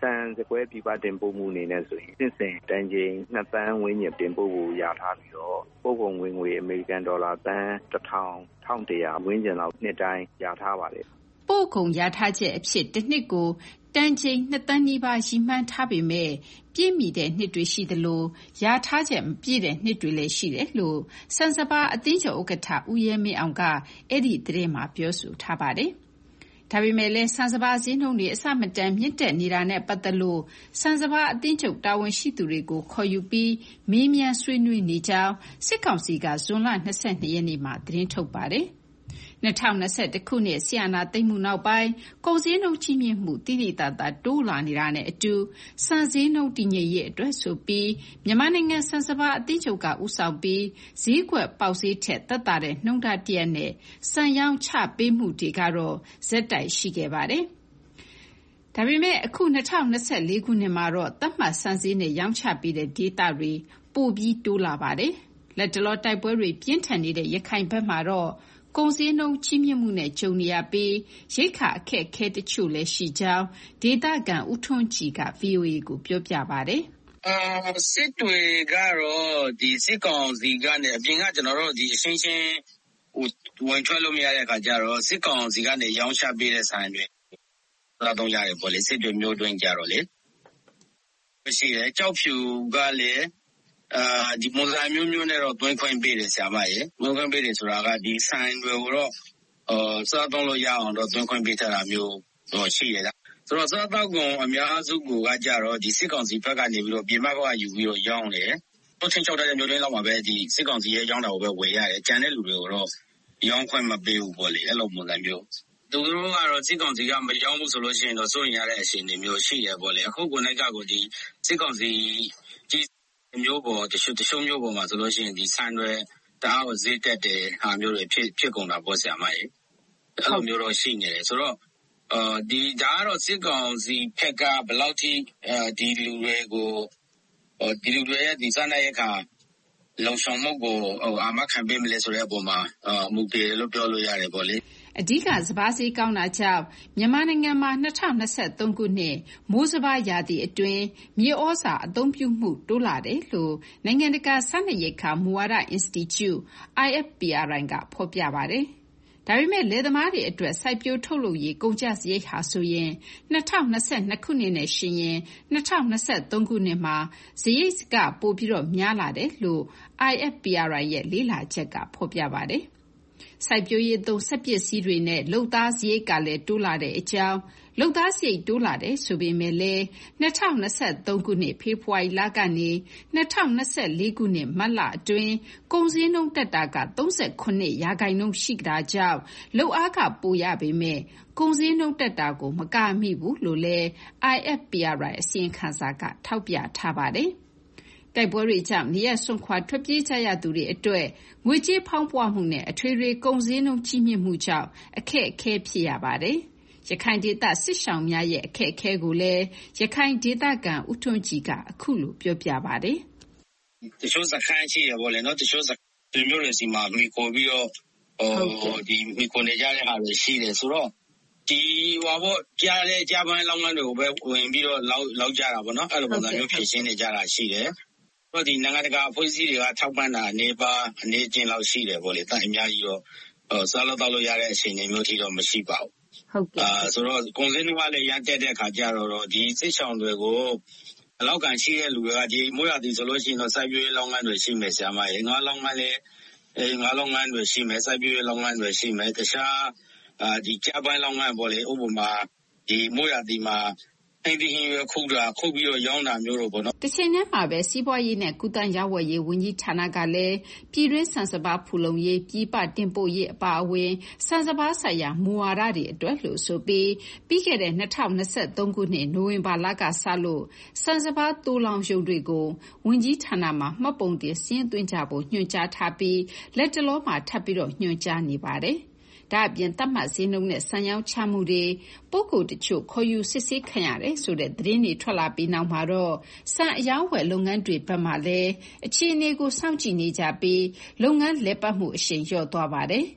န်စကွဲပြပတင်ပို့မှုအနေနဲ့ဆိုရင်စစ်စင်တန်ချိန်နှစ်သန်းဝန်းကျင်တင်ပို့ဖို့ရထားပြီးတော့ပို့ကုန်ဝင်ငွေအမေရိကန်ဒေါ်လာသန်းတစ်ထောင်တစ်ထောင်တစ်ရာဝန်းကျင်လောက်နှစ်တိုင်းရထားပါတယ်ပို့ကုန်ရထားချက်အဖြစ်တစ်နှစ်ကိုတန်ချိန်နှစ်သန်းနီးပါးရှိမှန်းထားပေမဲ့ပြည့်မီတဲ့နှစ်တွေရှိသလိုရထားချက်မပြည့်တဲ့နှစ်တွေလည်းရှိတယ်လို့ဆန်စပါးအသင်းချုပ်ဥက္ကဋ္ဌဦးရဲမင်းအောင်ကအဲ့ဒီသတင်းမှာပြောဆိုထားပါတယ်။ဒါပေမဲ့လည်းဆန်စပါးဈေးနှုန်းတွေအဆမတန်မြင့်တက်နေတာနဲ့ပတ်သက်လို့ဆန်စပါးအသင်းချုပ်တာဝန်ရှိသူတွေကိုခေါ်ယူပြီးမေးမြန်းဆွေးနွေးနေကြောင်းစစ်ကောင်စီကဇွန်လ၂၂ရက်နေ့မှာသတင်းထုတ်ပါတယ်။၂၀၂၁ခုနှစ်ဆီယနာသိမ့်မှုနောက်ပိုင်းကုန်စည်နှုန်းကြီးမြင့်မှုတိတိတတ်တာတိုးလာနေတာနဲ့အတူစံစည်းနှုန်းတည်ငြိမ်ရေးအတွက်ဆိုပြီးမြန်မာနိုင်ငံစံစပါးအသင်းချုပ်ကဥဆောင်ပြီးဈေးကွက်ပေါက်ဈေးထက်သက်သာတဲ့နှုန်းထားတရက်နဲ့စံရောင်းချပေးမှုတွေကတော့ဇက်တိုက်ရှိခဲ့ပါတယ်။ဒါပေမဲ့အခု၂၀၂၄ခုနှစ်မှာတော့သတ်မှတ်စံစည်းနဲ့ရောင်းချပေးတဲ့ဒေတာတွေပိုပြီးတိုးလာပါတယ်။လက်တလောတိုက်ပွဲတွေပြင်းထန်နေတဲ့ရခိုင်ဘက်မှာတော့ကုန်စည်နှုန်းကြီးမြင့်မှုနဲ့ကြုံနေရပြီးရိက္ခာအခက်အခဲတချို့လည်းရှိကြောင်းဒေသခံဦးထွန်းကြည်က ဗွီအိုအေကိုပြောပြပါတယ်။အာစစ်တွေကတော့ဒီစစ်ကောင်စီကနေအပြင်ကကျွန်တော်တို့ဒီအရှင်းရှင်းဟိုဝင်ထွက်လို့မရတဲ့အခါကျတော့စစ်ကောင်စီကနေရောင်းချပေးတဲ့ဆိုင်တွေတော့တော့ရတယ်ပေါ့လေစစ်တွေမျိုးတွင်းကြတော့လေရှိတယ်ကြောက်ဖြူကလည်းအာဒီမွန်စံမျိုးမျိုးနဲ့တော့တွင်းခွင့်ပေးတယ်ဆရာမရေတွင်းခွင့်ပေးတယ်ဆိုတာကဒီဆိုင်တွေကိုတော့အာစားသုံးလို့ရအောင်တော့တွင်းခွင့်ပေးထားတာမျိုးတော့ရှိရတာဆိုတော့စားတောက်ကုန်အများစုကိုကကြတော့ဒီစစ်ကောင်စီဘက်ကနေပြီးတော့ပြည်မဘက်ကယူပြီးတော့ရောင်းတယ်တော့ချင်းချောက်တဲ့မျိုးတွင်းလောက်မှာပဲဒီစစ်ကောင်စီရဲ့ရောင်းတာကိုပဲဝယ်ရတယ်ကြံတဲ့လူတွေကိုတော့ရောင်းခွင့်မပေးဘူးပေါ့လေအဲ့လိုမျိုးလည်းမျိုးသူတို့ကတော့စစ်ကောင်စီကမရောင်းဘူးဆိုလို့ရှိရင်တော့စိုးရင်ရတဲ့အခြေအနေမျိုးရှိရပေါ့လေအခုကိုနိုင်ကကိုဒီစစ်ကောင်စီကြီးမျိုးပေါ်တချို့တချို့မျိုးပေါ်မှာဆိုလို့ရှိရင်ဒီဆန်တွေတအားကိုဈေးတက်တယ်ဟာမျိုးတွေဖြစ်ဖြစ်ကုန်တာပေါ့ဆရာမကြီးအဲ့လိုမျိုးတော့ရှိနေတယ်ဆိုတော့အာဒီဒါကတော့စစ်ကောင်စီဖက်ကဘယ်လောက်ထိအဲဒီလူတွေကိုဒီလူတွေရဲ့ဒီစတဲ့အခါလုံဆောင်မှုကိုဟိုအာမခံပေးမလဲဆိုတဲ့အပေါ်မှာအာမူတည်လို့ပြောလို့ရတယ်ပေါ့လေအဓိကစပါးဈေးကောင်းတာကြောင့်မြန်မာနိုင်ငံမှာ၂၀၂၃ခုနှစ်မိုးစပါးရာသီအတွင်းမြေဩဇာအသုံးပြုမှုတိုးလာတယ်လို့နိုင်ငံတကာစားနပ်ရိက္ခာမူဝါဒ Institute အိုင် အက်ဖ် ပီ အာರ್ အိုင် ကဖော်ပြပါတယ်။ဒါပေမဲ့လယ်သမားတွေအတွက်စိုက်ပျိုးထုတ်လုပ်ရေးကုန်ကျစရိတ်ဟာဆိုရင်၂၀၂၂ခုနှစ်နဲ့ယှဉ်ရင်၂၀၂၃ခုနှစ်မှာစရိတ်ကပိုပြီးတော့များလာတယ်လို့ အိုင် အက်ဖ် ပီ အာರ್ အိုင် ရဲ့လေ့လာချက်ကဖော်ပြပါတယ်။စိုက်ပျိုးရေးသုံးစက်ပစ္စည်းတွေနဲ့လုပ်သားစရိတ်ကလည်းတိုးလာတဲ့အကြောင်းလုပ်သားစရိတ်တိုးလာတယ်ဆိုပေမဲ့လည်း၂၀၂၃ခုနှစ်ဖေဖော်ဝါရီလကနေ၂၀၂၄ခုနှစ်မတ်လအတွင်းကုန်စည်နှုန်းတက်တာက၃၇ရာခိုင်နှုန်းရှိတာကြောင့်လုပ်အားကပိုရပေမဲ့ကုန်စည်နှုန်းတက်တာကိုမကာမိဘူးလို့လည်း အိုင် အက်ဖ် ပီ အာರ್ အိုင် အစီရင်ခံစာကထောက်ပြထားပါတယ်။တိုက်ပွဲတွေကြောင့်နေရပ်စွန့်ခွာထွက်ပြေးကြရသူတွေအတွက်ငွေကြေးဖောင်းပွမှုနဲ့အထွေထွေကုန်စည်နှုန်းကြီးမြင့်မှုကြောင့်အခက်အခဲဖြစ်ရပါတယ်။ရခိုင်ဒေသစစ်ရှောင်များရဲ့အခက်အခဲကိုလည်းရခိုင်ဒေသခံဦးထွန်းကြည်ကအခုလိုပြောပြပါတယ်။တချို့စခန်းရှိရပေါ့လေနော်တချို့စခန်းမျိုးတွေစီမှာမိကိုပြီးတော့ဟိုဒီမိကိုနေကြတဲ့ဟာတွေရှိတယ်ဆိုတော့ဒီဟောပေါ့ကြားလေကြားပိုင်းလောင်းလန်းတွေကိုပဲဝင်ပြီးတော့လောက်လောက်ကြတာပေါ့နော်အဲ့လိုပုံစံမျိုးဖြစ်ရှင်းနေကြတာရှိတယ်တော့ဒီနိုင်ငံတကာအဖွဲ့အစည်းတွေကထောက်ပံ့တာအနေပါအနေချင်းလောက်ရှိတယ်ပေါ့လေတိုင်အများကြီးတော့ဟိုစားလို့တောက်လို့ရတဲ့အခြေအနေမျိုးထိတော့မရှိပါဘူးဟုတ်ကဲ့အာဆိုတော့ကုန်စည်နှုန်းကလည်းရန်တက်တဲ့အခါကျတော့ဒီစိတ်ဆောင်တွေကိုအလောက်ကန်ရှိတဲ့လူတွေကဒီမိုးရသည်ဆိုလို့ရှိရင်တော့စိုက်ပျိုးရေးလောင်းငန်းတွေရှိမယ်ဆရာမရေငါးလောင်းငန်းလည်းအဲငါးလောင်းငန်းတွေရှိမယ်စိုက်ပျိုးရေးလောင်းငန်းတွေရှိမယ်တခြားအာဒီကြားပိုင်းလောင်းငန်းပေါ့လေဥပမာဒီမိုးရသည်မှာအဲ့ဒီဟင်းရခုတာခုပြီးတော့ရောင်းတာမျိုးတော့ပေါ့နော်တချိန်တည်းမှာပဲစီးပွားရေးနဲ့ကုသရေးဝယ်ရေးဝန်ကြီးဌာနကလည်းပြည်တွင်းဆန်စပါးဖူလုံရေးပြည်ပတင်ပို့ရေးအပါအဝင်ဆန်စပါးဆိုင်ရာမူဝါဒတွေအတွက်လို့ဆိုပြီးပြီးခဲ့တဲ့၂၀၂၃ခုနှစ်နိုဝင်ဘာလကစလို့ဆန်စပါးတိုးလောင်ရုံတွေကိုဝန်ကြီးဌာနမှာမှတ်ပုံတင်စင်းသွင်းကြဖို့ညွှန်ကြားထားပြီးလက်တလောမှာထပ်ပြီးတော့ညွှန်ကြားနေပါတယ်ဒါအပြင်သတ်မှတ်ဈေးနှုန်းနဲ့စံရောင်းချမှုတွေပုဂ္ဂိုလ်တချို့ခေါ်ယူစစ်ဆေးခံရတယ်ဆိုတဲ့သတင်းတွေထွက်လာပြီးနောက်မှာတော့စံအယောင်းဝယ်လုပ်ငန်းတွေဘက်မှလည်းအခြေအနေကိုစောင့်ကြည့်နေကြပြီးလုပ်ငန်းလည်ပတ်မှုအရှိန်လျော့သွားပါတယ်။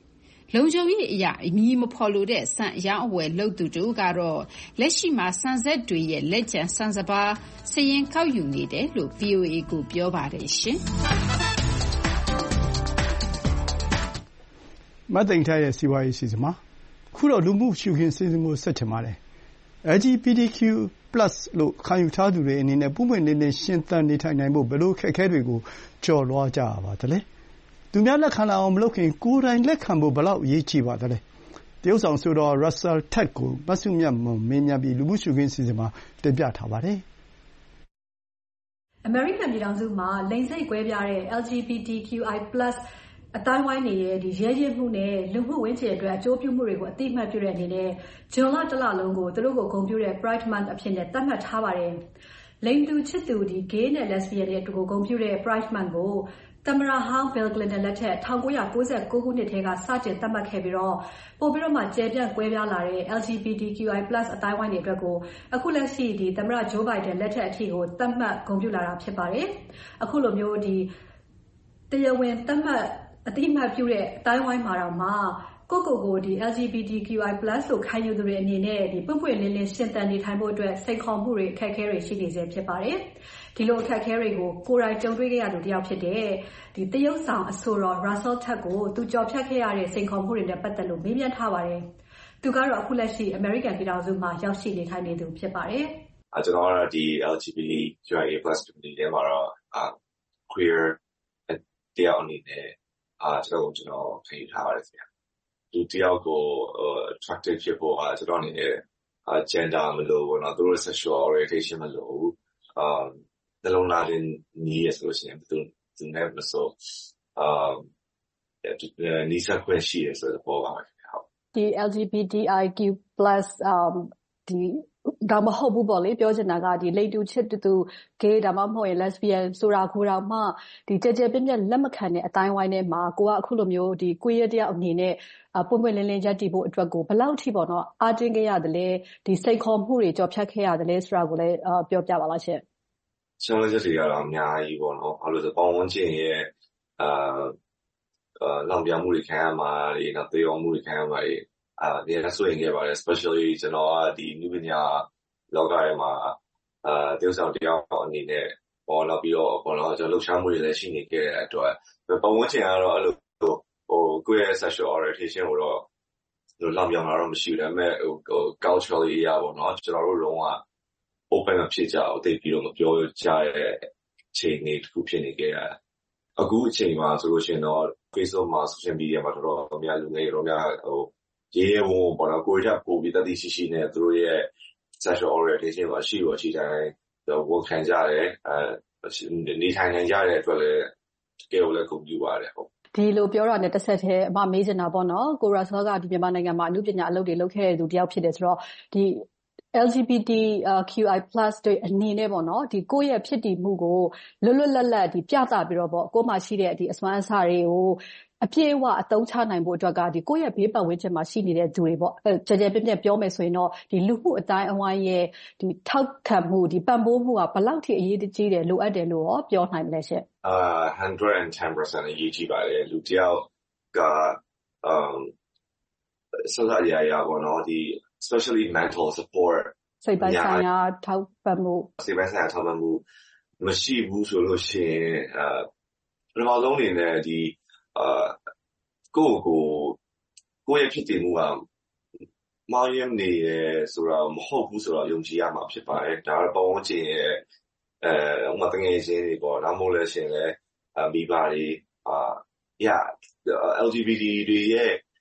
လုံခြုံရေးအရာအမည်မဖော်လို့တဲ့ဆန်အယောင်အဝယ်လုပ်သူတို့ကတော့လက်ရှိမှာဆန်ဆက်တွေရဲ့လက်ကျန်ဆန်စပါးစရင်ကောက်ယူနေတယ်လို့ ဗွီအိုအေ ကိုပြောပါတယ်ရှင်မသိင်ထားရဲ့စီဝါရေးစီစဉ်မှာခုတော့လူမှုရှုခင်းစီစဉ်ကိုဆက်ချင်ပါတယ် แอล จี บี ที คิว plus လို့ခံယူထားသူတွေအနေနဲ့ပုံမှန်လေးလေးရှင်းသန်နေထိုင်နိုင်ဖို့ဘယ်လိုခက်ခဲတွေကိုကြော်လွှားကြရပါသလဲသူများလက်ခံလာအောင်မလုပ်ခင်ကိုယ်တိုင်လက်ခံဖို့ဘယ်လောက်အရေးကြီးပါသလဲတရုတ်ဆောင်ဆိုတော့ Russell Ted ကိုမဆုမြတ်မွန်မင်းများပြီးလူမှုရှုခင်းစီစဉ်မှာတင်ပြထားပါတယ်အမေရိကန်ပြည်ထောင်စုမှာလိင်စိတ်ကွဲပြားတဲ့ แอล จี บี ที คิว ไอ ပလတ် အတိုင်းဝိုင်းနေရဲ့ဒီရဲရဲမှုနဲ့လူမှုဝင်ချင်အတွက်အကျိုးပြုမှုတွေကိုအတိအမှတ်ပြုတဲ့အနေနဲ့ဂျွန်လတစ်လလုံးကိုသူတို့ကိုဂုဏ်ပြုတဲ့ Pride Month အဖြစ်နဲ့သတ်မှတ်ထားပါတယ်။လိင်တူချစ်သူဒီ gay နဲ့ lesbian တွေအတူကိုဂုဏ်ပြုတဲ့ Pride Month ကိုသမ္မတဟောင်း Bill Clinton လက်ထက်၁၉၉၉ ခုနှစ်ထဲကစတင်သတ်မှတ်ခဲ့ပြီးတော့ပို့ပြီးတော့မှကျယ်ပြန့်ကွဲပြားလာတဲ့ แอล จี บี ที คิว ไอ ပလတ် အတိုင်းဝိုင်းတွေအတွက်ကိုအခုလက်ရှိဒီသမ္မတ Joe Biden လက်ထက်အထိကိုသတ်မှတ်ဂုဏ်ပြုလာတာဖြစ်ပါတယ်။အခုလိုမျိုးဒီတရားဝင်သတ်မှတ်အတိအမှတ်ပြုတဲ့အတိုင်းဝိုင်းမှာတော့မှကိုကိုကိုဒီ แอล จี บี ที คิว ไอ ပလတ် ဆိုခံယူသူတွေအနေနဲ့ဒီပွင့်ပွင့်လင်းလင်းရှင်းသန်နေထိုင်ဖို့အတွက်စိတ်ခေါ်မှုတွေအခက်အခဲတွေရှိနေစေဖြစ်ပါတယ်။ဒီလိုအခက်အခဲတွေကိုကိုယ်တိုင်ကြုံတွေ့ခဲ့ရသူတယောက်ဖြစ်တဲ့ဒီတရုတ်ဆောင်အဆိုတော် Russell Ted ကိုသူကြော်ဖြတ်ခဲ့ရတဲ့စိတ်ခေါ်မှုတွေနဲ့ပတ်သက်လို့မေးမြန်းထားပါတယ်။သူကတော့အခုလက်ရှိ American ပြည်ထောင်စုမှာရောက်ရှိနေထိုင်နေသူဖြစ်ပါတယ်။အဲကျွန်တော်ကတော့ဒီ แอล จี บี ที คิว ไอ ပလတ် community ထဲမှာတော့ queer တယောက်အနေနဲ့အာကျွန်တော်ကျွန်တော်ခံယူထားပါတယ်ခင်ဗျာဒီတယောက်ကို attractive ဖြစ်ဖို့အာကျွန်တော်အနေနဲ့ gender မလို့ဘောနော်သူတို့ sexual orientation မလို့အာနှလုံးသားရင်းညီရဆိုလို့ရှိရင်သူသူနဲ့မဆိုအာနီးစပ်ခွင့်ရှိရဆိုတော့ပေါ်ပါမယ်ဟုတ်ဒီ แอล จี บี ที ไอ คิว ပလတ် um ဒီဒါမဟုတ်ဘူးပေါ့လေပြောချင်တာကဒီလိင်တူချစ်တူ gay ဒါမှမဟုတ်ရင် lesbian ဆိုတာကိုတော့မှဒီကြကြပြည့်ပြည့်လက်မခံတဲ့အတိုင်းဝိုင်းထဲမှာကိုကအခုလိုမျိုးဒီ queer တယောက်အနေနဲ့ပွင့်ပွင့်လင်းလင်းရပ်တည်ဖို့အတွက်ကိုဘယ်လောက်ထိပေါ့နော်အားတင်းခဲ့ရတယ်လဲဒီစိတ်ခေါ်မှုတွေကြော်ဖြတ်ခဲ့ရတယ်လဲဆိုတာကိုလည်းပြောပြပါလားရှင် challenges တွေကတော့အများကြီးပေါ့နော်ဘာလို့ဆိုပေါင်းဝန်းကျင်ရဲ့အာလောင်ပြောင်မှုတွေခံရမှာတွေနောက်သေအောင်မှုတွေခံရမှာတွေအာဒီကဆိုရင်ကြပါတယ် especially ကျွန်တော်ကဒီနုပညာလောကထဲမှာအာတယောက်ဆောင်တယောက်အနေနဲ့ပေါ်လာပြီးတော့ပေါ်လာကျွန်တော်လှုပ်ရှားမှုတွေလည်းရှိနေခဲ့တဲ့အတွက်ပတ်ဝန်းကျင်ကတော့အဲ့လိုဟိုကိုယ့်ရဲ့ sexual orientation ကိုတော့လို့လောင်ပြောင်လာတော့မရှိဘူးဒါပေမဲ့ဟို culturally အရာပေါ့နော်ကျွန်တော်တို့လုံးဝ open ဖြစ်ကြအောင်တိတ်ပြီးတော့မပြောကြတဲ့ချိန်တွေတစ်ခုဖြစ်နေခဲ့တာအခုအချိန်မှာဆိုလို့ရှိရင်တော့ Facebook မှာ social media မှာတော်တော်များလူငယ်တော်များဟိုရေးရဲဘုံပေါ့နော်ကိုယ်ကပို့ပြီးတတိရှိရှိနဲ့သူတို့ရဲ့ sexual orientation မှာရှိလို့ရှိတိုင်းဝန်ခံကြတယ်အဲနေထိုင်နိုင်ကြတဲ့အတွက်လည်းတကယ်ကိုလည်းဂုဏ်ပြုပါတယ်ဟုတ်ဒီလိုပြောတာနဲ့တစ်ဆက်တည်းအမမေးချင်တာပေါ့နော်ကိုရာဆာကဒီမြန်မာနိုင်ငံမှာအမှုပညာအလုပ်တွေလုပ်ခဲ့တဲ့သူတယောက်ဖြစ်တယ်ဆိုတော့ဒီ แอล จี บี ที คิว ไอ ပလတ် တွေအနေနဲ့ပေါ့နော်ဒီကိုယ့်ရဲ့ဖြစ်တည်မှုကိုလွတ်လွတ်လပ်လပ်ဒီပြသပြီးတော့ပေါ့ကိုယ်မှာရှိတဲ့ဒီအစွမ်းအစတွေကိုအပြည့်အဝအသုံးချနိုင်ဖို့အတွက်ကဒီကိုယ့်ရဲ့ဘေးပတ်ဝန်းကျင်မှာရှိနေတဲ့သူတွေပေါ့ကြကြပြည့်ပြည့်ပြောမယ်ဆိုရင်တော့ဒီလူမှုအတိုင်းအဝိုင်းရဲ့ဒီထောက်ခံမှုဒီပံ့ပိုးမှုကဘယ်လောက်ထိအရေးကြီးတယ်လိုအပ်တယ်လို့ရောပြောနိုင်မလဲရှင့်အာ one hundred ten percent အရေးကြီးပါတယ်လူတယောက်ကအမ်စောစောရရပေါ့နော်ဒီ especially mental support စိတ်ပိုင်းဆိုင်ရာထောက်ပံ့မှုစိတ်ပိုင်းဆိုင်ရာထောက်ပံ့မှုမရှိဘူးဆိုလို့ရှိရင်အာပထမဆုံးအနေနဲ့ဒီအာကိုကိုကိုရဲ့ဖြစ်တည်မှုကမောင်ရင်းနေရဆိုတော့မဟုတ်ဘူးဆိုတော့ယုံကြည်ရမှာဖြစ်ပါတယ်ဒါတော့ပတ်ဝန်းကျင်ရဲ့အဲဥမာတငယ်ချင်းတွေပေါ့နောက်မို့လဲရှင်လဲမိဘတွေအာ yeahแอล จี บี ที တွေရဲ့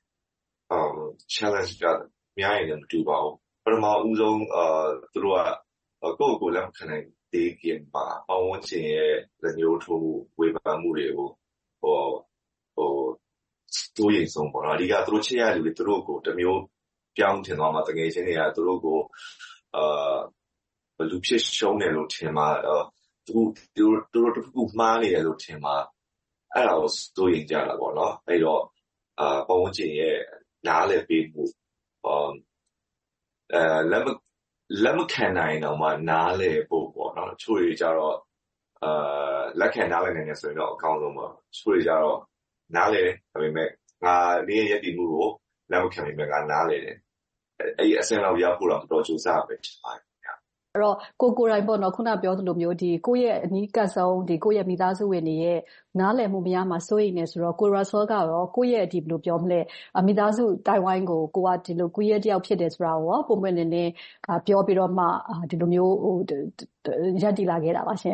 um challenge ကများရင်လည်းမတူပါဘူးပထမဦးဆုံးအာသူတို့ကကိုယ့်ကိုယ်လည်းမခံနိုင်သေးခင်ပါပတ်ဝန်းကျင်ရဲ့လက်ညှိုးထိုးဝေဖန်မှုတွေကိုဟိုဟိုတိုးရင်ဆုံးပေါ့နော်အဓိကသူတို့ချစ်ရတဲ့လူတွေသူတို့ကိုတမျိုးပြောင်းထင်သွားမှာတကယ်ချင်းတွေကသူတို့ကိုအာဘလူဖြစ်ရှုံးတယ်လို့ထင်မှာသူတို့သူတို့တခုမှားနေတယ်လို့ထင်မှာအဲ့ဒါကိုတိုးရင်ကြတာပေါ့နော်အဲ့တော့အာပတ်ဝန်းကျင်ရဲ့နားလည်ပေးမှုအဲလက်မလက်မခံနိုင်တော့မှနားလေဖို့ပေါ့နော်ချို့တွေကြတော့အာလက်ခံနားလည်နိုင်တယ်ဆိုရင်တော့အကောင်းဆုံးပါချို့တွေကြတော့နားလေဒါပေမဲ့ငါနင်းရဲ့ရည်တည်မှုကိုလက်မခံမိမဲ့ငါနားလေတယ်အဲ့ဒီအဆင့်လောက်ရောက်ဖို့တော့တော်ကြိုးစားပဲဖြစ်ပါတယ်အဲ့တော့ကိုကိုရိုင်းပေါ့နော်ခုနပြောသလိုမျိုးဒီကိုယ့်ရဲ့အနီးကပ်ဆုံးဒီကိုယ့်ရဲ့မိသားစုဝင်တွေရဲ့နားလည်မှုမရမှာစိုးရိမ်နေဆိုတော့ကိုရာဆယ်ကတော့ကိုယ့်ရဲ့ဒီဘယ်လိုပြောမလဲမိသားစုတိုင်ဝိုင်းကိုကိုကဒီလိုကိုယ့်ရဲ့တယောက်ဖြစ်တယ်ဆိုတာကိုပုံမှန်နေနေပြောပြီးတော့မှဒီလိုမျိုးဟိုရပ်တည်လာခဲ့တာပါရှင်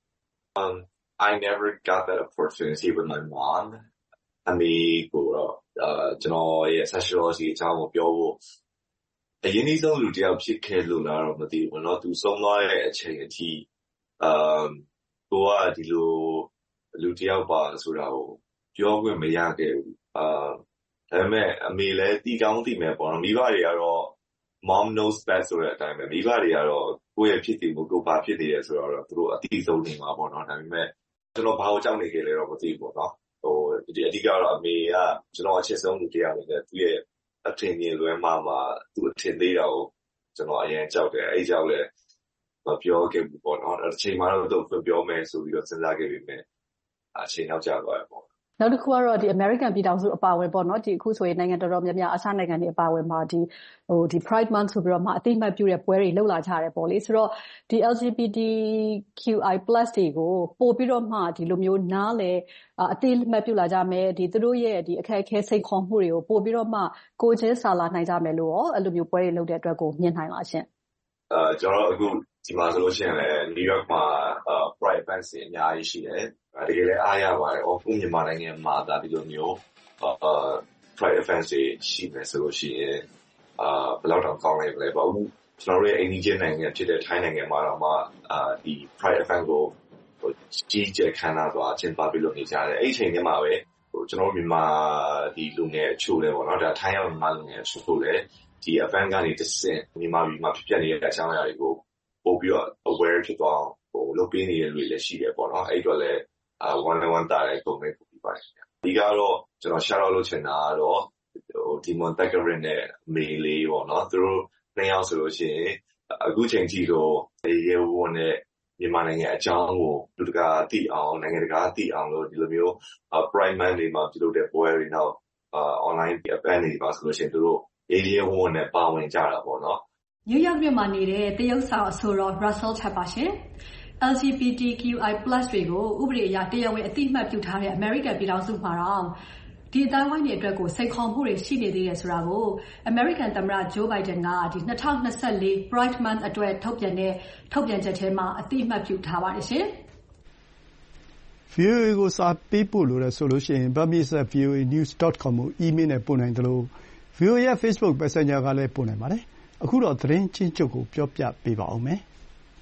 um I never got that opportunity with my mom အမေကိုတော့ကျွန်တော်ရဲ့ sexuality အကြောင်းကိုပြောဖို့အရင်နေ့ဆုံးလူတယောက်ဖြစ်ခဲ့လို့လားတော့မသိဘူးเนาะသူဆုံးသွားတဲ့အချိန်အထိအမ်ကိုကဒီလိုလူတယောက်ပါဆိုတာကိုပြောခွင့်မရခဲ့ဘူးအာဒါပေမဲ့အမေလည်းတီကောင်းတီမယ်ပေါ့နော်မိဘတွေကတော့ mom knows best ဆိုတဲ့အတိုင်းပဲမိဘတွေကတော့ကိုယ့်ရဲ့ဖြစ်တည်မှုကိုပါဖြစ်နေတယ်ဆိုတော့သူတို့အတိဆုံးနေမှာပေါ့နော်ဒါပေမဲ့ကျွန်တော်ဘာကိုကြောက်နေခဲ့လဲတော့မသိဘူးပေါ့နော်ဟိုဒီအဓိကတော့အမေကကျွန်တော်အချစ်ဆုံးလူတယောက်နဲ့သူ့ရဲ့အထင်ကြီးလွဲမှာမှာသူအထင်သေးတာကိုကျွန်တော်အရင်ကြောက်တယ်အဲ့ကြောက်လဲမပြောခဲ့ဘူးပေါ့နော်အချိန်မှတော့သူပြောမယ်ဆိုပြီးတော့စဉ်းစားခဲ့ပြီးမြဲအချိန်နောက်ကျသွားတယ်ပေါ့နောက်တစ်ခုကတော့ဒီ American ပြည်ထောင်စုအပါအဝင်ပေါ့နော်ဒီအခုဆိုရင်နိုင်ငံတော်တော်များများအစနိုင်ငံတွေအပါအဝင်မှာဒီဟိုဒီ Pride Month ဆိုပြီးတော့မှအသိအမှတ်ပြုတဲ့ပွဲတွေလှုပ်လာကြတယ်ပေါ့လေဆိုတော့ဒီ L G B T Q I plus တွေကိုပို့ပြီးတော့မှဒီလိုမျိုးနားလေအသိအမှတ်ပြုလာကြမယ်ဒီသူတို့ရဲ့ဒီအခက်အခဲစိတ်ခေါ်မှုတွေကိုပို့ပြီးတော့မှကိုချင်းစာလာနိုင်ကြမယ်လို့ရောအဲ့လိုမျိုးပွဲတွေလုပ်တဲ့အတွက်ကိုမြင်နိုင်လားရှင်အဲကျွန်တော်အခုဒီမှာဆိုလို့ရှိရင်လည်း New York မှာ Pride events တွေအများကြီးရှိတယ်တကယ်လည်းအားရပါတယ်။အခုမြန်မာနိုင်ငံမှာဒါဒီလိုမျိုးအာ Pride events တွေရှိမယ်ဆိုလို့ရှိရင်အာဘယ်လောက်တောင်ကောင်းလဲလဲပေါ့အခုကျွန်တော်တို့ရဲ့အိန္ဒိယနိုင်ငံဖြစ်တဲ့ထိုင်းနိုင်ငံမှာတော့မှအာဒီ Pride event ကိုဟိုကြီးကျယ်ခမ်းနားသွားကျင်းပပြီးလို့နေကြတယ်။အဲ့ဒီအချိန်ထဲမှာပဲဟိုကျွန်တော်တို့မြန်မာဒီလူငယ်အချို့လဲပေါ့နော်ဒါထိုင်းရောက်မြန်မာလူငယ်အချို့လဲဒီ event ကနေတစ်ဆင့်မြန်မာပြည်မှာဖြစ်ပျက်နေတဲ့အကြောင်းအရာတွေကိုပို့ပြီးတော့ aware ဖြစ်သွားအောင်ဟိုလုပ်ပေးနေတဲ့လူတွေလည်းရှိတယ်ပေါ့နော်။အဲ့တော့လည်းအာone on one တားတဲ့ပုံပဲပို့ပြီးပါတယ်။ဒီကတော့ကျွန်တော် shout out လုပ်ချင်တာကတော့ဟို Demon Takarin နဲ့မေလေးပေါ့နော်သူတို့နှစ်ယောက်ဆိုလို့ရှိရင်အခုချိန်ထိတော့ရေဝန်းနဲ့မြန်မာနိုင်ငံအကြောင်းကိုလူတကာသိအောင်နိုင်ငံတကာသိအောင်လို့ဒီလိုမျိုး Pride Month တွေမှာပြုလုပ်တဲ့ပွဲတွေနောက် online event တွေပါဆိုလို့ရှိရင်သူတို့ရေဝန်းနဲ့ပါဝင်ကြတာပေါ့နော်။ New York မြို့မှာနေတဲ့တရုတ်ဆောင်အဆိုတော် Russell ထပ်ပါရှင်။ L G B T Q I plus တွေကိုဥပဒေအရတရားဝင်အသိအမှတ်ပြုထားတဲ့ American ပြည်ထောင်စုမှာတော့ဒီအတိုင်းဝိုင်းတွေအတွက်ကိုစိတ်ခေါ်မှုတွေရှိနေသေးတယ်ဆိုတာကို American သမ္မတ Joe Biden ကဒီtwenty twenty-four ပရိုက်ဒ် Month အတွက်ထုတ်ပြန်တဲ့ထုတ်ပြန်ချက်ထဲမှာအသိအမှတ်ပြုထားပါတယ်ရှင်။ဗွီအိုအေ ကိုစာပေးပို့လို့လည်းဆိုလို့ရှိရင် burmese at v o a news dot com ကို email နဲ့ပို့နိုင်တယ်လို့ ဗွီအိုအေ ရဲ့ Facebook Messenger ကလည်းပို့နိုင်ပါတယ်။အခုတော့သတင်းချင်းချုပ်ကိုပြောပြပေးပါအောင်မယ်။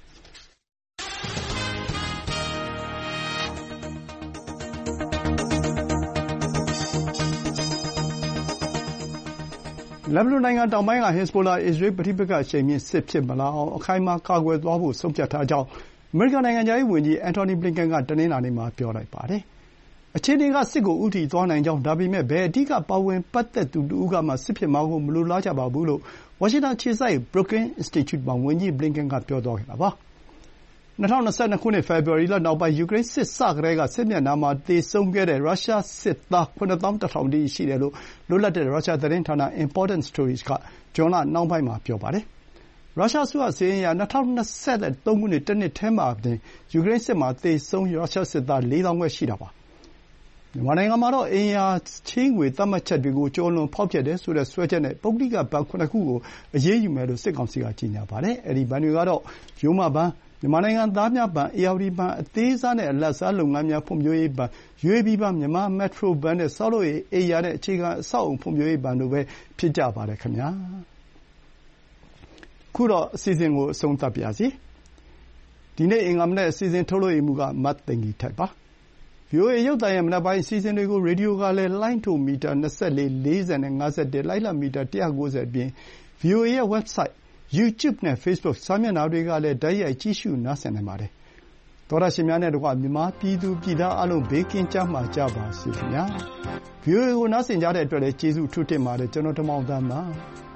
လက်ဘနွန်နိုင်ငံတောင်ပိုင်းက ဟက်ဇ်ဘိုလာ အစ္စရေးပဋိပက္ခအရှိန်မြင့်စစ်ဖြစ်မလာအောင်အခိုင်အမာကာကွယ်သွားဖို့ဆုံးဖြတ်ထားကြောင်းအမေရိကန်နိုင်ငံခြားရေးဝန်ကြီး Antony Blinken ကတနင်္လာနေ့မှာပြောလိုက်ပါတယ်။အခြေအနေကစစ်ကိုဦးတည်သွားနိုင်ကြောင်းဒါပေမဲ့ဘယ်အဓိကပါဝင်ပတ်သက်သူတဦးကမှစစ်ဖြစ်မှာကိုမလိုလားကြပါဘူးလို့ဝါရှင်တန်အခြေစိုက် Brookings Institute မှာဝန်ကြီး Blinken ကပြောသွားခဲ့တာပါ။၂၀၂၂ ခုနှစ်ဖေဖော်ဝါရီလနောက်ပိုင်းယူကရိန်းစစ်စကတည်းကစစ်မျက်နှာမှာသေဆုံးခဲ့တဲ့ရုရှားစစ်သားခုနှစ်သောင်းတစ်ထောင်တိတိရှိတယ်လို့လွတ်လပ်တဲ့ရုရှားသတင်းဌာန Important Stories ကဇွန်လနှောင်းပိုင်းမှာပြောပါတယ်။ရုရှားအစိုးရစာရင်းအရ၂၀၂၃ ခုနှစ်တနှစ်တည်းမှာတင်ယူကရိန်းစစ်မှာသေဆုံးရုရှားစစ်သားလေးသောင်းခွဲရှိတာပါ။မြန်မာနိုင်ငံမှာတော့အိမ်ယာချေးငွေသတ်မှတ်ချက်တွေကိုကျော်လွန်ဖောက်ဖျက်တယ်ဆိုတဲ့စွဲချက်နဲ့ပုဂ္ဂလိကဘဏ်ခုနစ်ခုကိုအရေးယူမယ်လို့စစ်ကောင်စီကကြေညာပါတယ်။အဲဒီဘဏ်တွေကတော့ရိုးမဘဏ်မြန်မာနိုင်ငံသားများဘဏ်၊ဧရာဝတီဘဏ်၊အသေးစားနဲ့အလတ်စားလုပ်ငန်းများဖွံ့ဖြိုးရေးဘဏ်၊ယူအေဘီဘဏ်၊မြန်မာမက်ထရိုဘဏ်နဲ့ဆောက်လုပ်ရေး၊အိမ်ယာနဲ့အခြေခံအဆောက်အအုံဖွံ့ဖြိုးရေးဘဏ်တို့ပဲဖြစ်ကြပါတယ်ခင်ဗျာ။ခုတော့အစီအစဉ်ကိုအဆုံးသတ်ပါရစေ။ဒီနေ့အင်္ဂါမနက်အစီအစဉ်ထုတ်လွှင့်မှုကမသိင်္ဂီထိုက်ပါ။ ဗွီအိုအေ ရုပ်သံရဲ့မနက်ပိုင်းအစီအစဉ်တွေကိုရေဒီယိုကလည်းလှိုင်းတိုမီတာ၂၄၊၄၀နဲ့၅၁၊လှိုင်းလမီတာ၁၉၀အပြင် ဗွီအိုအေ ရဲ့ website YouTube နဲ့ Facebook စာမျက်နှာတွေကလည်းတိုက်ရိုက်ကြည့်ရှုနားဆင်နိုင်ပါတယ်။သောတရှင်များနဲ့တကွမြန်မာပြည်သူပြည်သားအားလုံးဘေးကင်းကြမှာကြပါစေခင်ဗျာ။ ဗွီအိုအေ ကိုနားဆင်ကြတဲ့အတွက်လည်းကျေးဇူးအထူးတင်ပါတယ်။ကျွန်တော်တင်မောင်သန်းပါ။